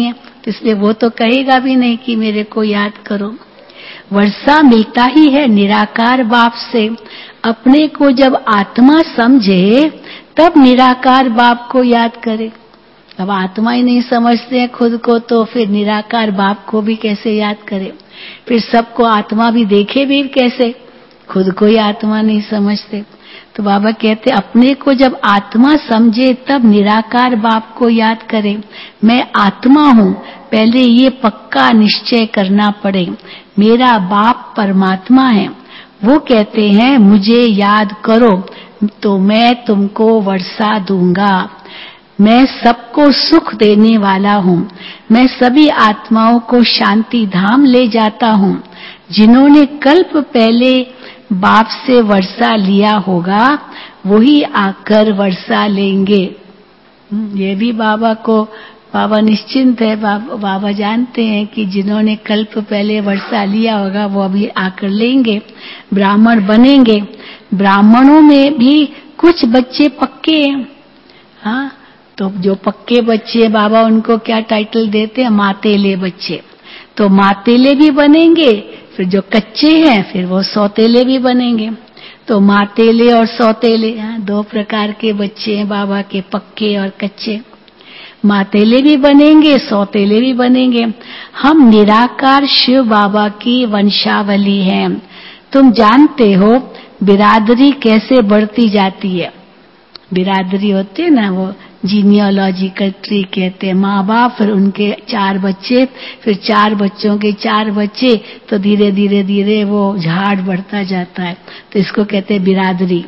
तो इसलिए वो तो कहेगा भी नहीं कि मेरे को याद करो। वर्षा मिलता ही है निराकार बाप से। अपने को जब आत्मा समझे तब निराकार बाप को याद करे। अब आत्मा ही नहीं समझते हैं खुद को, तो फिर निराकार बाप को भी कैसे याद करे? फिर सबको आत्मा भी देखे भी कैसे? खुद को ही आत्मा नहीं समझते। तो बाबा कहते अपने को जब आत्मा समझे तब निराकार बाप को याद करे। मैं आत्मा हूँ, पहले ये पक्का निश्चय करना पड़े। मेरा बाप परमात्मा है। वो कहते हैं मुझे याद करो तो मैं तुमको वर्षा दूंगा। मैं सबको सुख देने वाला हूँ। मैं सभी आत्माओं को शांति धाम ले जाता हूँ। जिन्होंने कल्प पहले बाप से वर्षा लिया होगा वही आकर वर्षा लेंगे। ये भी बाबा को, बाबा निश्चिंत है। बाबा, बाबा जानते हैं कि जिन्होंने कल्प पहले वर्षा लिया होगा वो अभी आकर लेंगे, ब्राह्मण बनेंगे। ब्राह्मणों में भी कुछ बच्चे पक्के हैं। हाँ, तो जो पक्के बच्चे बाबा उनको क्या टाइटल देते हैं? मातेले बच्चे। तो मातेले भी बनेंगे, फिर जो कच्चे हैं फिर वो सौतेले भी बनेंगे। तो मातेले और सौतेले, दो प्रकार के बच्चे हैं बाबा के, पक्के और कच्चे। मातेले भी बनेंगे, सौतेले भी बनेंगे। हम निराकार शिव बाबा की वंशावली हैं। तुम जानते हो बिरादरी कैसे बढ़ती जाती है? बिरादरी होती है ना, वो जीनियोलॉजिकल ट्री कहते हैं। माँ बाप, फिर उनके चार बच्चे, फिर चार बच्चों के चार बच्चे, तो धीरे धीरे धीरे वो झाड़ बढ़ता जाता है। तो इसको कहते हैं बिरादरी।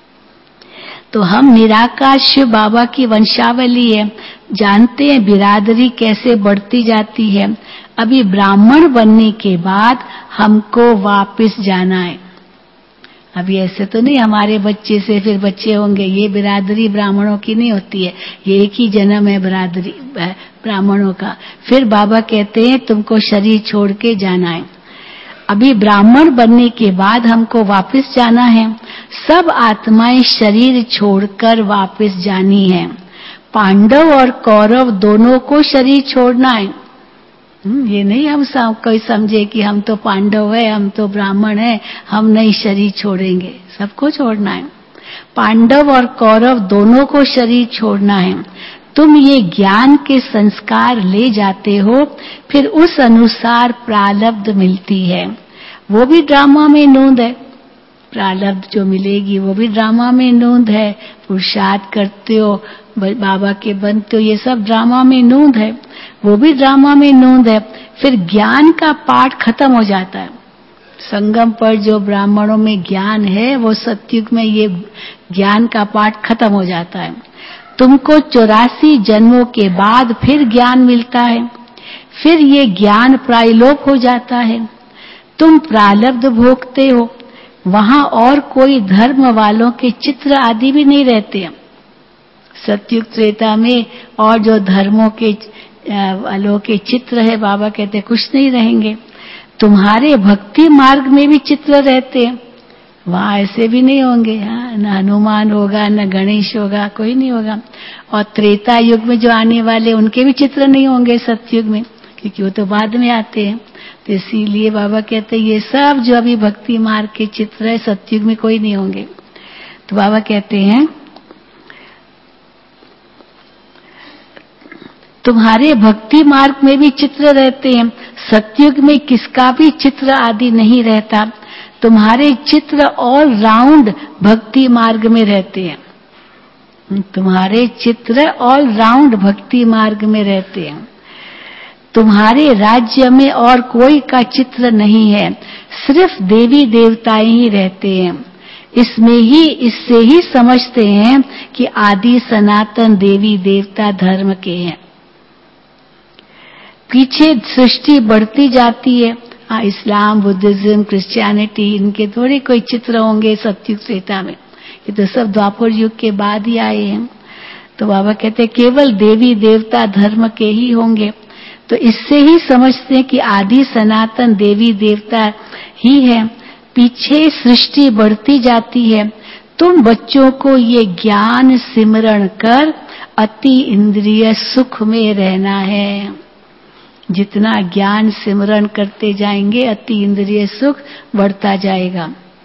तो हम निराकार शिव बाबा की वंशावली है। जानते हैं बिरादरी कैसे बढ़ती जाती है। अभी ब्राह्मण बनने के बाद हमको वापस जाना है। अभी ऐसे तो नहीं हमारे बच्चे से फिर बच्चे होंगे। ये बिरादरी ब्राह्मणों की नहीं होती है, ये एक ही जन्म है बिरादरी ब्राह्मणों का। फिर बाबा कहते हैं तुमको शरीर छोड़ के जाना है। अभी ब्राह्मण बनने के बाद हमको वापस जाना है। सब आत्माएं शरीर छोड़कर वापस जानी है। पांडव और कौरव दोनों को शरीर छोड़ना है। ये नहीं हम सब कोई समझे कि हम तो पांडव है, हम तो ब्राह्मण है, हम नहीं शरीर छोड़ेंगे। सबको छोड़ना है। पांडव और कौरव दोनों को शरीर छोड़ना है। तुम ये ज्ञान के संस्कार ले जाते हो, फिर उस अनुसार प्रारब्ध मिलती है। वो भी ड्रामा में नोंद है। प्रारब्ध जो मिलेगी वो भी ड्रामा में नोंद है। पुरुषार्थ करते हो, बाबा के बनते हो, ये सब ड्रामा में नोंद है। वो भी ड्रामा में नोंद है। फिर ज्ञान का पाठ खत्म हो जाता है। संगम पर जो ब्राह्मणों में ज्ञान है वो सतयुग में ये ज्ञान का पाठ खत्म हो जाता है। तुमको चौरासी जन्मों के बाद फिर ज्ञान मिलता है। फिर ये ज्ञान प्रायलोप हो जाता है। तुम प्रारब्ध भोगते हो। वहां और कोई धर्म वालों के चित्र आदि भी नहीं रहते हैं। सतयुग त्रेता में और जो धर्मों के वालों के चित्र है, बाबा कहते कुछ नहीं रहेंगे। तुम्हारे भक्ति मार्ग में भी चित्र रहते हैं, वहां ऐसे भी नहीं होंगे। हाँ, न हनुमान होगा, न गणेश होगा, कोई नहीं होगा। और त्रेता युग में जो आने वाले उनके भी चित्र नहीं होंगे सतयुग में, क्योंकि वो तो बाद में आते हैं। तो इसीलिए बाबा कहते हैं ये सब जो अभी भक्ति मार्ग के चित्र है सतयुग में कोई नहीं होंगे। तो बाबा कहते हैं तुम्हारे भक्ति मार्ग में भी चित्र रहते हैं। सतयुग में किसका भी चित्र आदि नहीं रहता। तुम्हारे चित्र ऑल राउंड भक्ति मार्ग में रहते हैं। तुम्हारे चित्र ऑल राउंड भक्ति मार्ग में रहते हैं। तुम्हारे राज्य में और कोई का चित्र नहीं है, सिर्फ देवी देवताएं ही रहते हैं। इसमें ही इससे ही समझते हैं कि आदि सनातन देवी देवता धर्म के हैं। पीछे सृष्टि बढ़ती जाती है। हाँ, इस्लाम, बुद्धिज्म, क्रिश्चियनिटी, इनके थोड़े कोई चित्र होंगे सतयुग त्रेता में। ये तो सब द्वापर युग के बाद ही आए हैं। तो बाबा कहते हैं केवल देवी देवता धर्म के ही होंगे। तो इससे ही समझते हैं कि आदि सनातन देवी देवता ही है। पीछे सृष्टि बढ़ती जाती है। तुम बच्चों को ये ज्ञान सिमरण कर अति इंद्रिय सुख में रहना है। जितना ज्ञान सिमरण करते जाएंगे अति इंद्रिय सुख बढ़ता जाएगा।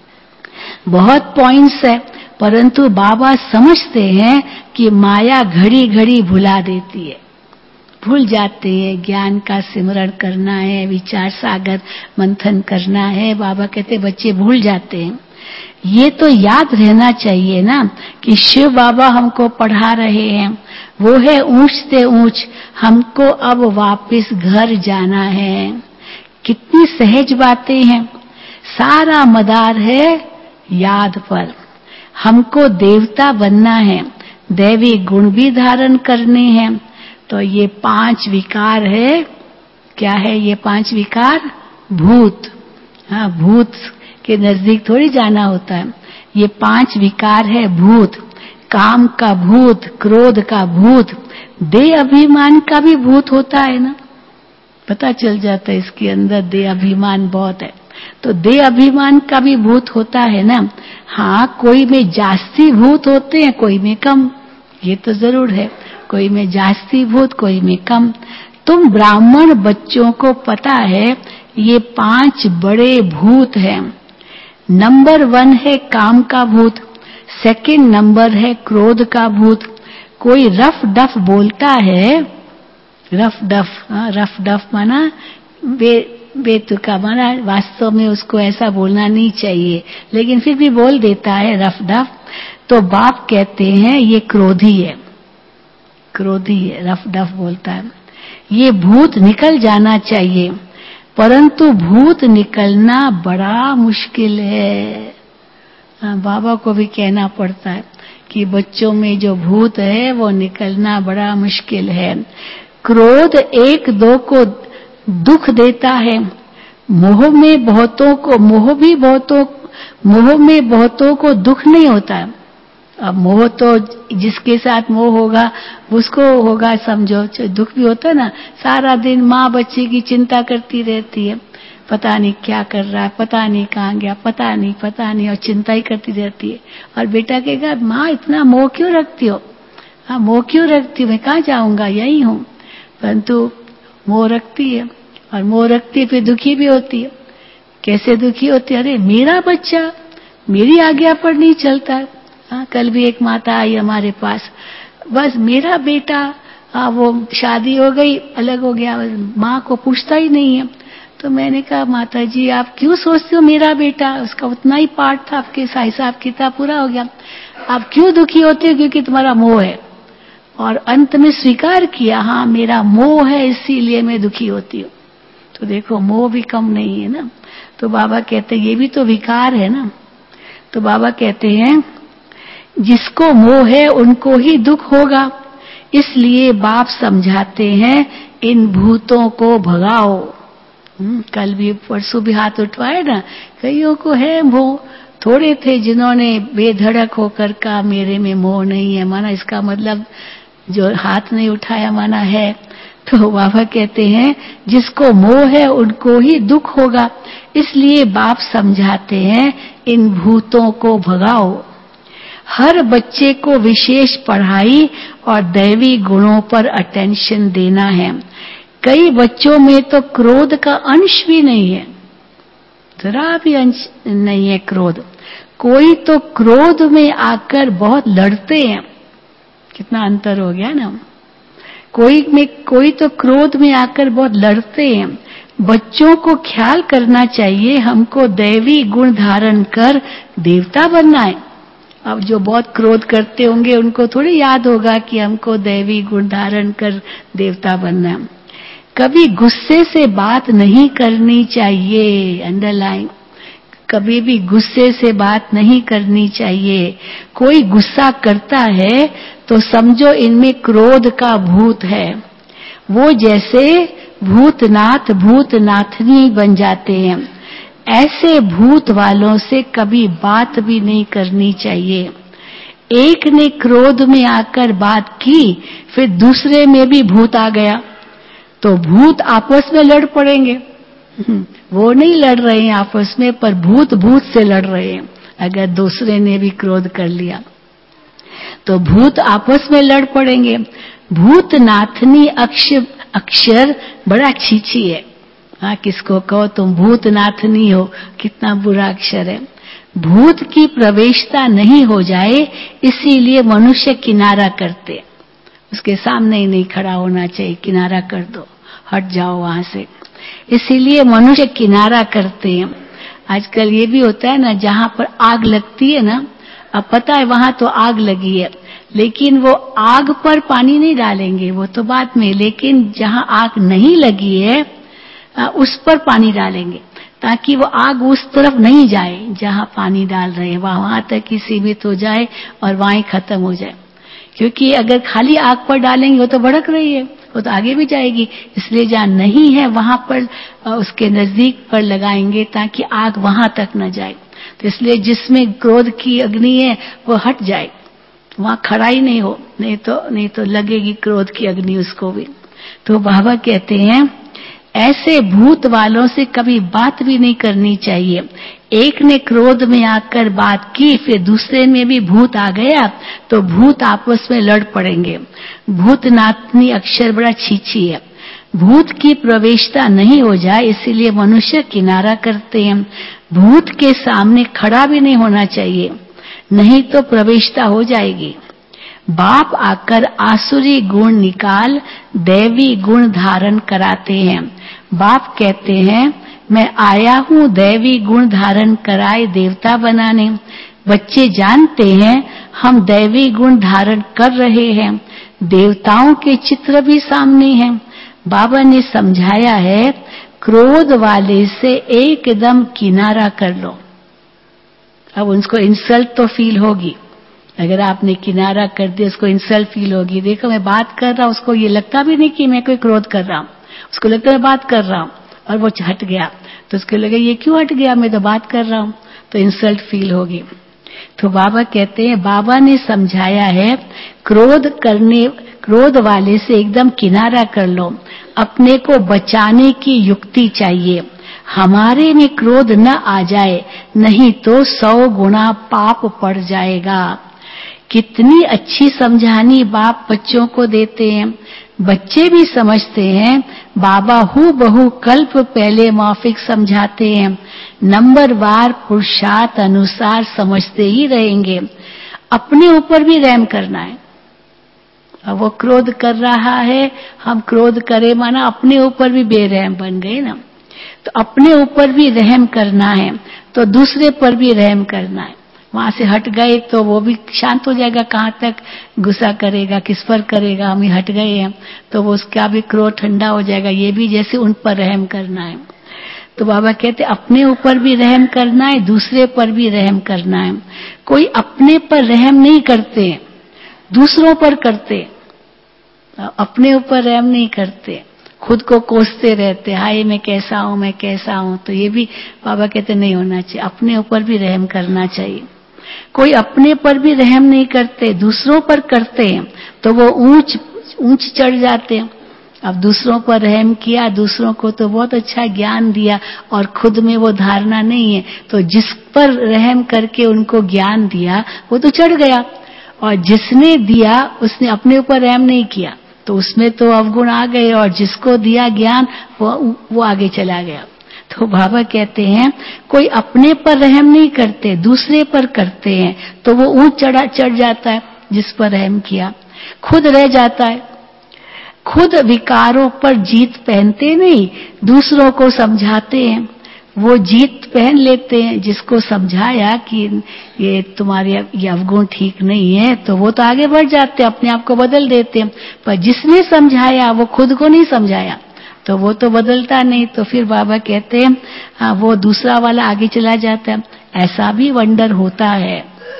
बहुत पॉइंट्स है, परंतु बाबा समझते हैं कि माया घड़ी घड़ी भुला देती है, भूल जाते हैं। ज्ञान का सिमरण करना है, विचार सागर मंथन करना है, बाबा कहते बच्चे भूल जाते हैं। ये तो याद रहना चाहिए ना कि शिव बाबा हमको पढ़ा रहे हैं, वो है ऊंच से ऊंच, हमको अब वापस घर जाना है। कितनी सहज बातें हैं। सारा मदार है याद पर। हमको देवता बनना है, दैवी गुण भी धारण करने हैं। तो ये पांच विकार है। क्या है ये पांच विकार? भूत। हाँ, भूत के नजदीक थोड़ी जाना होता है। ये पांच विकार है भूत। काम का भूत, क्रोध का भूत, देह अभिमान का भी भूत होता है ना, पता चल जाता है इसके अंदर देह अभिमान बहुत है। तो देह अभिमान का भी भूत होता है ना। हाँ, कोई में जास्ती भूत होते हैं, कोई में कम, ये तो जरूर है। कोई में जास्ती भूत, कोई में कम। तुम ब्राह्मण बच्चों को पता है ये पांच बड़े भूत हैं। नंबर वन है काम का भूत, सेकंड नंबर है क्रोध का भूत। कोई रफ डफ बोलता है, रफ डफ, हाँ, रफ डफ माना बे बेतुका, माना वास्तव में उसको ऐसा बोलना नहीं चाहिए, लेकिन फिर भी बोल देता है रफ डफ। तो बाप कहते हैं ये क्रोधी है, क्रोधी है, रफ डफ बोलता है। ये भूत निकल जाना चाहिए, परंतु भूत निकलना बड़ा मुश्किल है। बाबा को भी कहना पड़ता है कि बच्चों में जो भूत है वो निकलना बड़ा मुश्किल है। क्रोध एक दो को दुख देता है, मोह में बहुतों को, मोह भी बहुतों, मोह में बहुतों को दुख नहीं होता है। अब मोह तो जिसके साथ मोह होगा उसको होगा, समझो। दुख भी होता है ना, सारा दिन माँ बच्चे की चिंता करती रहती है, पता नहीं क्या कर रहा है, पता नहीं कहाँ गया, पता नहीं पता नहीं, और चिंता ही करती रहती है। और बेटा कहेगा माँ इतना मोह क्यों रखती हो? हाँ, मोह क्यों रखती हो, मैं कहाँ जाऊंगा, यही हूँ। परंतु मोह रखती है, और मोह रखती है फिर दुखी भी होती है। कैसे दुखी होती है? अरे मेरा बच्चा मेरी आज्ञा पर नहीं चलता है। हाँ, कल भी एक माता आई हमारे पास, बस मेरा बेटा, हाँ, वो शादी हो गई, अलग हो गया, माँ को पूछता ही नहीं है। तो मैंने कहा माता जी आप क्यों सोचते हो मेरा बेटा, उसका उतना ही पाठ था, आपके हिसाब किताब पूरा हो गया, आप क्यों दुखी होते हो? क्योंकि तुम्हारा मोह है। और अंत में स्वीकार किया, हाँ मेरा मोह है इसीलिए मैं दुखी होती हूँ। तो देखो मोह भी कम नहीं है ना। तो बाबा कहते हैं ये भी तो विकार है ना। तो बाबा कहते हैं जिसको मोह है उनको ही दुख होगा, इसलिए बाप समझाते हैं इन भूतों को भगाओ। कल भी परसों भी हाथ उठवाए ना, कईयों को है मोह, थोड़े थे जिन्होंने बेधड़क होकर कहा मेरे में मोह नहीं है, माना इसका मतलब जो हाथ नहीं उठाया माना है। तो बाबा कहते हैं जिसको मोह है उनको ही दुख होगा, इसलिए बाप समझाते हैं इन भूतों को भगाओ। हर बच्चे को विशेष पढ़ाई और दैवी गुणों पर अटेंशन देना है। कई बच्चों में तो क्रोध का अंश भी नहीं है, जरा भी अंश नहीं है क्रोध। कोई तो क्रोध में आकर बहुत लड़ते हैं, कितना अंतर हो गया ना। कोई में कोई तो क्रोध में आकर बहुत लड़ते हैं। बच्चों को ख्याल करना चाहिए हमको दैवी गुण धारण कर देवता बनना है। अब जो बहुत क्रोध करते होंगे उनको थोड़ी याद होगा कि हमको दैवी गुण धारण कर देवता बनना है। कभी गुस्से से बात नहीं करनी चाहिए, अंडरलाइन, कभी भी गुस्से से बात नहीं करनी चाहिए। कोई गुस्सा करता है तो समझो इनमें क्रोध का भूत है। वो जैसे भूतनाथ भूतनाथनी बन जाते हैं। ऐसे भूत वालों से कभी बात भी नहीं करनी चाहिए। एक ने क्रोध में आकर बात की, फिर दूसरे में भी भूत आ गया, तो भूत आपस में लड़ पड़ेंगे। वो नहीं लड़ रहे हैं आपस में, पर भूत भूत से लड़ रहे हैं। अगर दूसरे ने भी क्रोध कर लिया तो भूत आपस में लड़ पड़ेंगे। भूतनाथनी अक्ष अक्षर बड़ा छीछी है। हाँ, किसको कहो तुम भूतनाथनी हो, कितना बुरा अक्षर है। भूत की प्रवेशता नहीं हो जाए इसीलिए मनुष्य किनारा करते, उसके सामने ही नहीं खड़ा होना चाहिए, किनारा कर दो, हट जाओ वहां से, इसीलिए मनुष्य किनारा करते हैं। आजकल ये भी होता है ना, जहां पर आग लगती है ना, अब पता है वहां तो आग लगी है, लेकिन वो आग पर पानी नहीं डालेंगे, वो तो बाद में, लेकिन जहां आग नहीं लगी है उस पर पानी डालेंगे ताकि वो आग उस तरफ नहीं जाए जहां पानी डाल रहे हैं, वहां तक ही सीमित हो जाए और वहां ही खत्म हो जाए। क्योंकि अगर खाली आग पर डालेंगे वो तो भड़क रही है, वो तो आगे भी जाएगी, इसलिए जहां नहीं है वहां पर उसके नजदीक पर लगाएंगे ताकि आग वहां तक न जाए। तो इसलिए जिसमें क्रोध की अग्नि है वो हट जाए, वहां खड़ा ही नहीं हो, नहीं तो नहीं तो लगेगी क्रोध की अग्नि उसको भी। तो बाबा कहते हैं ऐसे भूत वालों से कभी बात भी नहीं करनी चाहिए। एक ने क्रोध में आकर बात की, फिर दूसरे में भी भूत आ गया तो भूत आपस में लड़ पड़ेंगे। भूतनाथनी अक्षर बड़ा छीछी है। भूत की प्रवेशता नहीं हो जाए इसीलिए मनुष्य किनारा करते हैं। भूत के सामने खड़ा भी नहीं होना चाहिए, नहीं तो प्रवेशता हो जाएगी। बाप आकर आसुरी गुण निकाल दैवी गुण धारण कराते हैं। बाप कहते हैं मैं आया हूँ दैवी गुण धारण कराए देवता बनाने। बच्चे जानते हैं हम दैवी गुण धारण कर रहे हैं, देवताओं के चित्र भी सामने हैं। बाबा ने समझाया है क्रोध वाले से एकदम किनारा कर लो। अब उनको इंसल्ट तो फील होगी, अगर आपने किनारा कर दिया उसको इंसल्ट फील होगी। देखो मैं बात कर रहा हूं, उसको ये लगता भी नहीं कि मैं कोई क्रोध कर रहा हूं, उसको लगता है मैं बात कर रहा हूं और वो हट गया तो उसको लगे ये क्यों हट गया, मैं तो बात कर रहा हूं, तो इंसल्ट फील होगी। तो बाबा कहते हैं बाबा ने समझाया है क्रोध करने क्रोध वाले से एकदम किनारा कर लो, अपने को बचाने की युक्ति चाहिए। हमारे में क्रोध न आ जाए नहीं तो सौ गुना पाप पड़ जाएगा। कितनी अच्छी समझानी बाप बच्चों को देते हैं, बच्चे भी समझते हैं। बाबा हु बहु कल्प पहले मौफिक समझाते हैं, नंबर वार पुरुषार्थ अनुसार समझते ही रहेंगे। अपने ऊपर भी रहम करना है। अब वो क्रोध कर रहा है, हम क्रोध करे माना अपने ऊपर भी बेरहम बन गए ना, तो अपने ऊपर भी रहम करना है तो दूसरे पर भी रहम करना है। वहां से हट गए तो वो भी शांत हो जाएगा, कहां तक गुस्सा करेगा, किस पर करेगा, हम ही हट गए हैं तो वो उसका भी क्रोध ठंडा हो जाएगा, ये भी जैसे उन पर रहम करना है। तो बाबा कहते अपने ऊपर भी रहम करना है, दूसरे पर भी रहम करना है। कोई अपने पर रहम नहीं करते, दूसरों पर करते, अपने ऊपर रहम नहीं करते, खुद को कोसते रहते, हाय मैं कैसा हूं मैं कैसा हूं। तो ये भी बाबा कहते नहीं होना चाहिए, अपने ऊपर भी रहम करना चाहिए। कोई अपने पर भी रहम नहीं करते, दूसरों पर करते हैं तो वो ऊंच ऊंच चढ़ जाते हैं। अब दूसरों पर रहम किया, दूसरों को तो बहुत अच्छा ज्ञान दिया और खुद में वो धारणा नहीं है, तो जिस पर रहम करके उनको ज्ञान दिया वो तो चढ़ गया, और जिसने दिया उसने अपने ऊपर रहम नहीं किया तो उसमें तो अवगुण आ गए, और जिसको दिया ज्ञान वो वो आगे चला गया। तो बाबा कहते हैं कोई अपने पर रहम नहीं करते, दूसरे पर करते हैं तो वो ऊंच चढ़ा चढ़ जाता है, जिस पर रहम किया खुद रह जाता है। खुद विकारों पर जीत पहनते नहीं, दूसरों को समझाते हैं, वो जीत पहन लेते हैं। जिसको समझाया कि ये तुम्हारे ये अवगुण ठीक नहीं है तो वो तो आगे बढ़ जाते हैं, अपने आप को बदल देते हैं। पर जिसने समझाया वो खुद को नहीं समझाया तो वो तो बदलता नहीं, तो फिर बाबा कहते हैं हाँ, वो दूसरा वाला आगे चला जाता है। ऐसा भी वंडर होता है।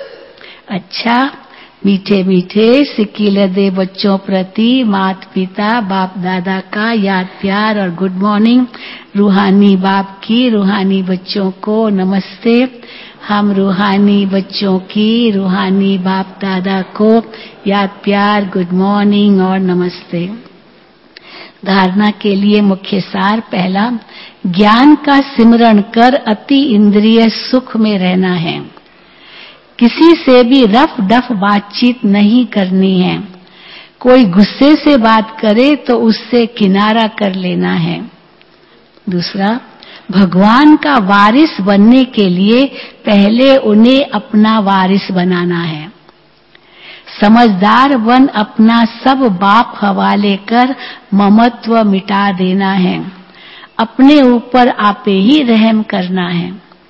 अच्छा, मीठे मीठे सिक्किल दे बच्चों प्रति मात पिता बाप दादा का याद प्यार और गुड मॉर्निंग। रूहानी बाप की रूहानी बच्चों को नमस्ते। हम रूहानी बच्चों की रूहानी बाप दादा को याद प्यार गुड मॉर्निंग और नमस्ते। धारणा के लिए मुख्य सार, पहला, ज्ञान का सिमरण कर अति इंद्रिय सुख में रहना है। किसी से भी रफ डफ बातचीत नहीं करनी है। कोई गुस्से से बात करे तो उससे किनारा कर लेना है। दूसरा, भगवान का वारिस बनने के लिए पहले उन्हें अपना वारिस बनाना है। समझदार बन अपना सब बाप हवाले कर ममत्व मिटा देना है। अपने ऊपर आपे ही रहम करना है।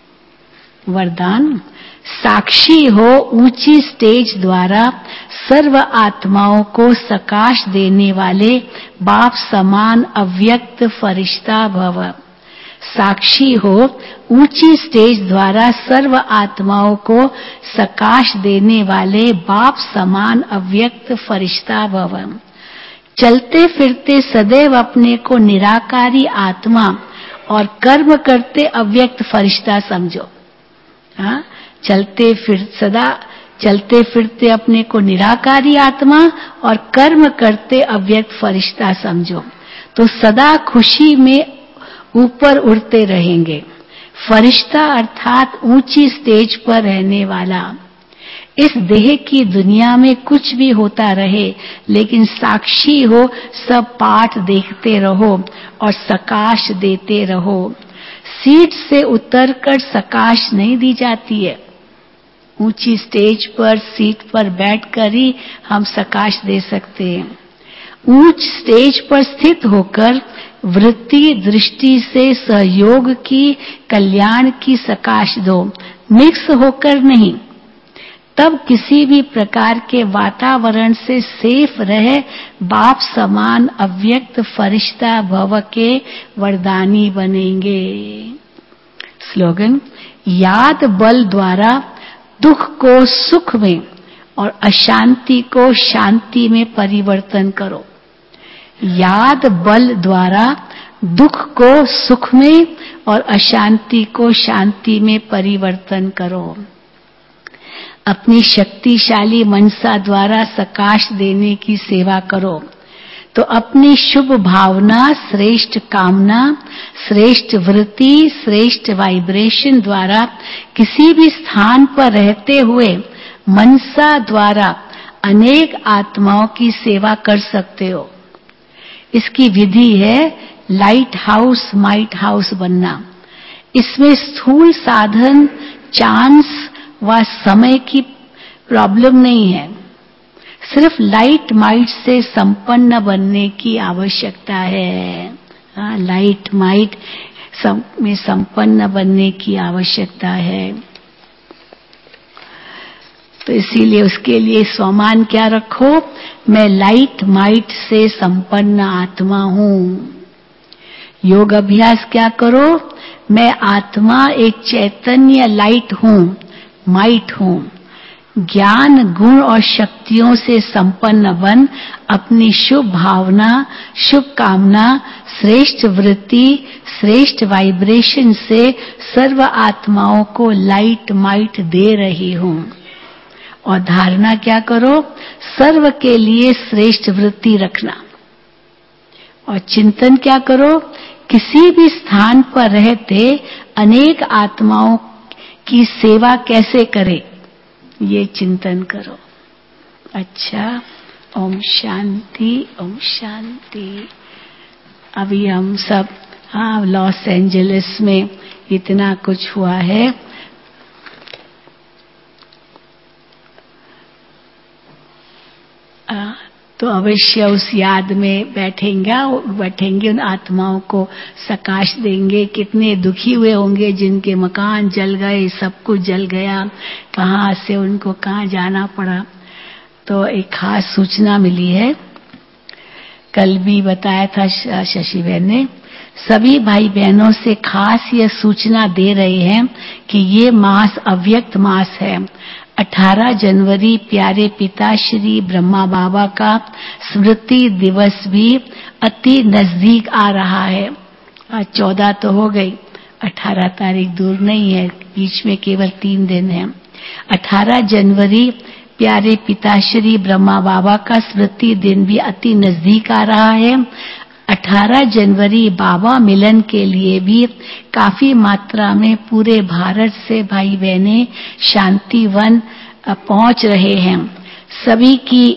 वरदान, साक्षी हो ऊंची स्टेज द्वारा सर्व आत्माओं को सकाश देने वाले बाप समान अव्यक्त फरिश्ता भव। साक्षी हो ऊंची स्टेज द्वारा सर्व आत्माओं को सकाश देने वाले बाप समान अव्यक्त फरिश्ता भव। चलते फिरते सदैव अपने को निराकारी आत्मा और कर्म करते अव्यक्त फरिश्ता समझो। हाँ, चलते फिर सदा चलते फिरते अपने को निराकारी आत्मा और कर्म करते अव्यक्त फरिश्ता समझो तो सदा खुशी में ऊपर उड़ते रहेंगे। फरिश्ता अर्थात ऊंची स्टेज पर रहने वाला। इस देह की दुनिया में कुछ भी होता रहे, लेकिन साक्षी हो सब पाठ देखते रहो और सकाश देते रहो। सीट से उतरकर सकाश नहीं दी जाती है। ऊंची स्टेज पर सीट पर बैठकर ही हम सकाश दे सकते हैं। ऊंच स्टेज पर स्थित होकर वृत्ति दृष्टि से सहयोग की, कल्याण की सकाश दो, मिक्स होकर नहीं। तब किसी भी प्रकार के वातावरण से सेफ रहे बाप समान अव्यक्त फरिश्ता भव के वरदानी बनेंगे। स्लोगन, याद बल द्वारा दुख को सुख में और अशांति को शांति में परिवर्तन करो। याद बल द्वारा दुख को सुख में और अशांति को शांति में परिवर्तन करो। अपनी शक्तिशाली मनसा द्वारा सकाश देने की सेवा करो तो अपनी शुभ भावना, श्रेष्ठ कामना, श्रेष्ठ वृत्ति, श्रेष्ठ वाइब्रेशन द्वारा किसी भी स्थान पर रहते हुए मनसा द्वारा अनेक आत्माओं की सेवा कर सकते हो। इसकी विधि है लाइट हाउस माइट हाउस बनना। इसमें स्थूल साधन, चांस व समय की प्रॉब्लम नहीं है। सिर्फ लाइट माइट से संपन्न बनने की आवश्यकता है। हाँ, लाइट माइट सम, में संपन्न बनने की आवश्यकता है। तो इसीलिए उसके लिए स्वमान क्या रखो, मैं लाइट माइट से संपन्न आत्मा हूँ। योग अभ्यास क्या करो, मैं आत्मा एक चैतन्य लाइट हूँ, माइट हूँ। ज्ञान, गुण और शक्तियों से संपन्न बन अपनी शुभ भावना, शुभ कामना, श्रेष्ठ वृत्ति, श्रेष्ठ वाइब्रेशन से सर्व आत्माओं को लाइट माइट दे रही हूँ। और धारणा क्या करो, सर्व के लिए श्रेष्ठ वृत्ति रखना। और चिंतन क्या करो, किसी भी स्थान पर रहते अनेक आत्माओं की सेवा कैसे करें, ये चिंतन करो। अच्छा, ओम शांति, ओम शांति। अभी हम सब हाँ लॉस एंजलिस में इतना कुछ हुआ है। आ, तो अवश्य उस याद में बैठेंगे बैठेंगे उन आत्माओं को सकाश देंगे। कितने दुखी हुए होंगे जिनके मकान जल गए, सब कुछ जल गया, कहाँ से उनको कहाँ जाना पड़ा। तो एक खास सूचना मिली है, कल भी बताया था शशि बहन ने। सभी भाई बहनों से खास ये सूचना दे रहे हैं कि ये मास अव्यक्त मास है। अठारह जनवरी प्यारे पिता श्री ब्रह्मा बाबा का स्मृति दिवस भी अति नजदीक आ रहा है। आज चौदह तो हो गई, अठारह तारीख दूर नहीं है, बीच में केवल तीन दिन है। अठारह जनवरी प्यारे पिताश्री ब्रह्मा बाबा का स्मृति दिन भी अति नजदीक आ रहा है। अठारह जनवरी बाबा मिलन के लिए भी काफी मात्रा में पूरे भारत से भाई बहनें शांतिवन पहुंच रहे हैं। सभी की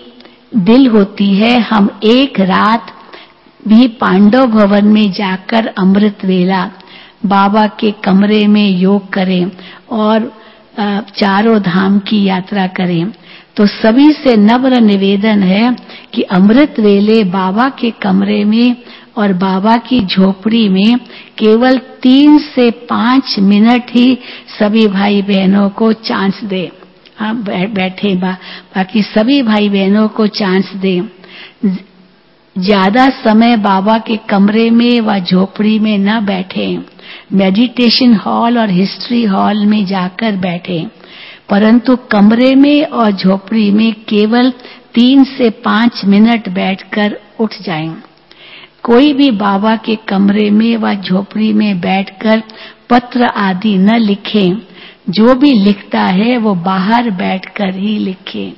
दिल होती है, हम एक रात भी पांडव भवन में जाकर अमृत वेला बाबा के कमरे में योग करें और चारों धाम की यात्रा करें। तो सभी से नम्र निवेदन है कि अमृत वेले बाबा के कमरे में और बाबा की झोपड़ी में केवल तीन से पांच मिनट ही सभी भाई बहनों को चांस दे। हाँ, बैठे बा, बाकी सभी भाई बहनों को चांस दे। ज्यादा समय बाबा के कमरे में व झोपड़ी में न बैठे, मेडिटेशन हॉल और हिस्ट्री हॉल में जाकर बैठे, परंतु कमरे में और झोपड़ी में केवल तीन से पांच मिनट बैठकर उठ जाएं। कोई भी बाबा के कमरे में व झोपड़ी में बैठकर पत्र आदि न लिखे। जो भी लिखता है वो बाहर बैठकर ही लिखे।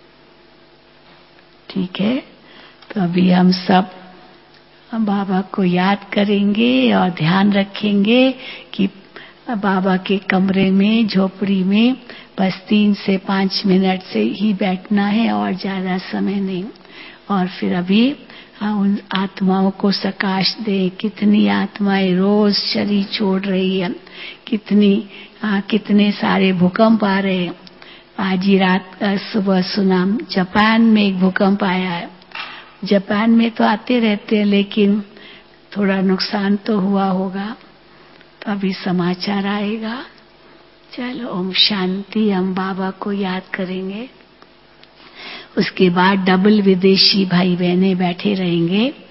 ठीक है, तो अभी हम सब हम बाबा को याद करेंगे और ध्यान रखेंगे कि बाबा के कमरे में झोपड़ी में बस तीन से पांच मिनट से ही बैठना है और ज्यादा समय नहीं। और फिर अभी उन आत्माओं को सकाश दें। कितनी आत्माएं रोज शरीर छोड़ रही है, कितनी आ, कितने सारे भूकंप आ रहे हैं। आज ही रात सुबह सुना जापान में एक भूकंप आया है। जापान में तो आते रहते हैं लेकिन थोड़ा नुकसान तो हुआ होगा, तो अभी समाचार आएगा। चलो ओम शांति। हम बाबा को याद करेंगे, उसके बाद डबल विदेशी भाई बहने बैठे रहेंगे।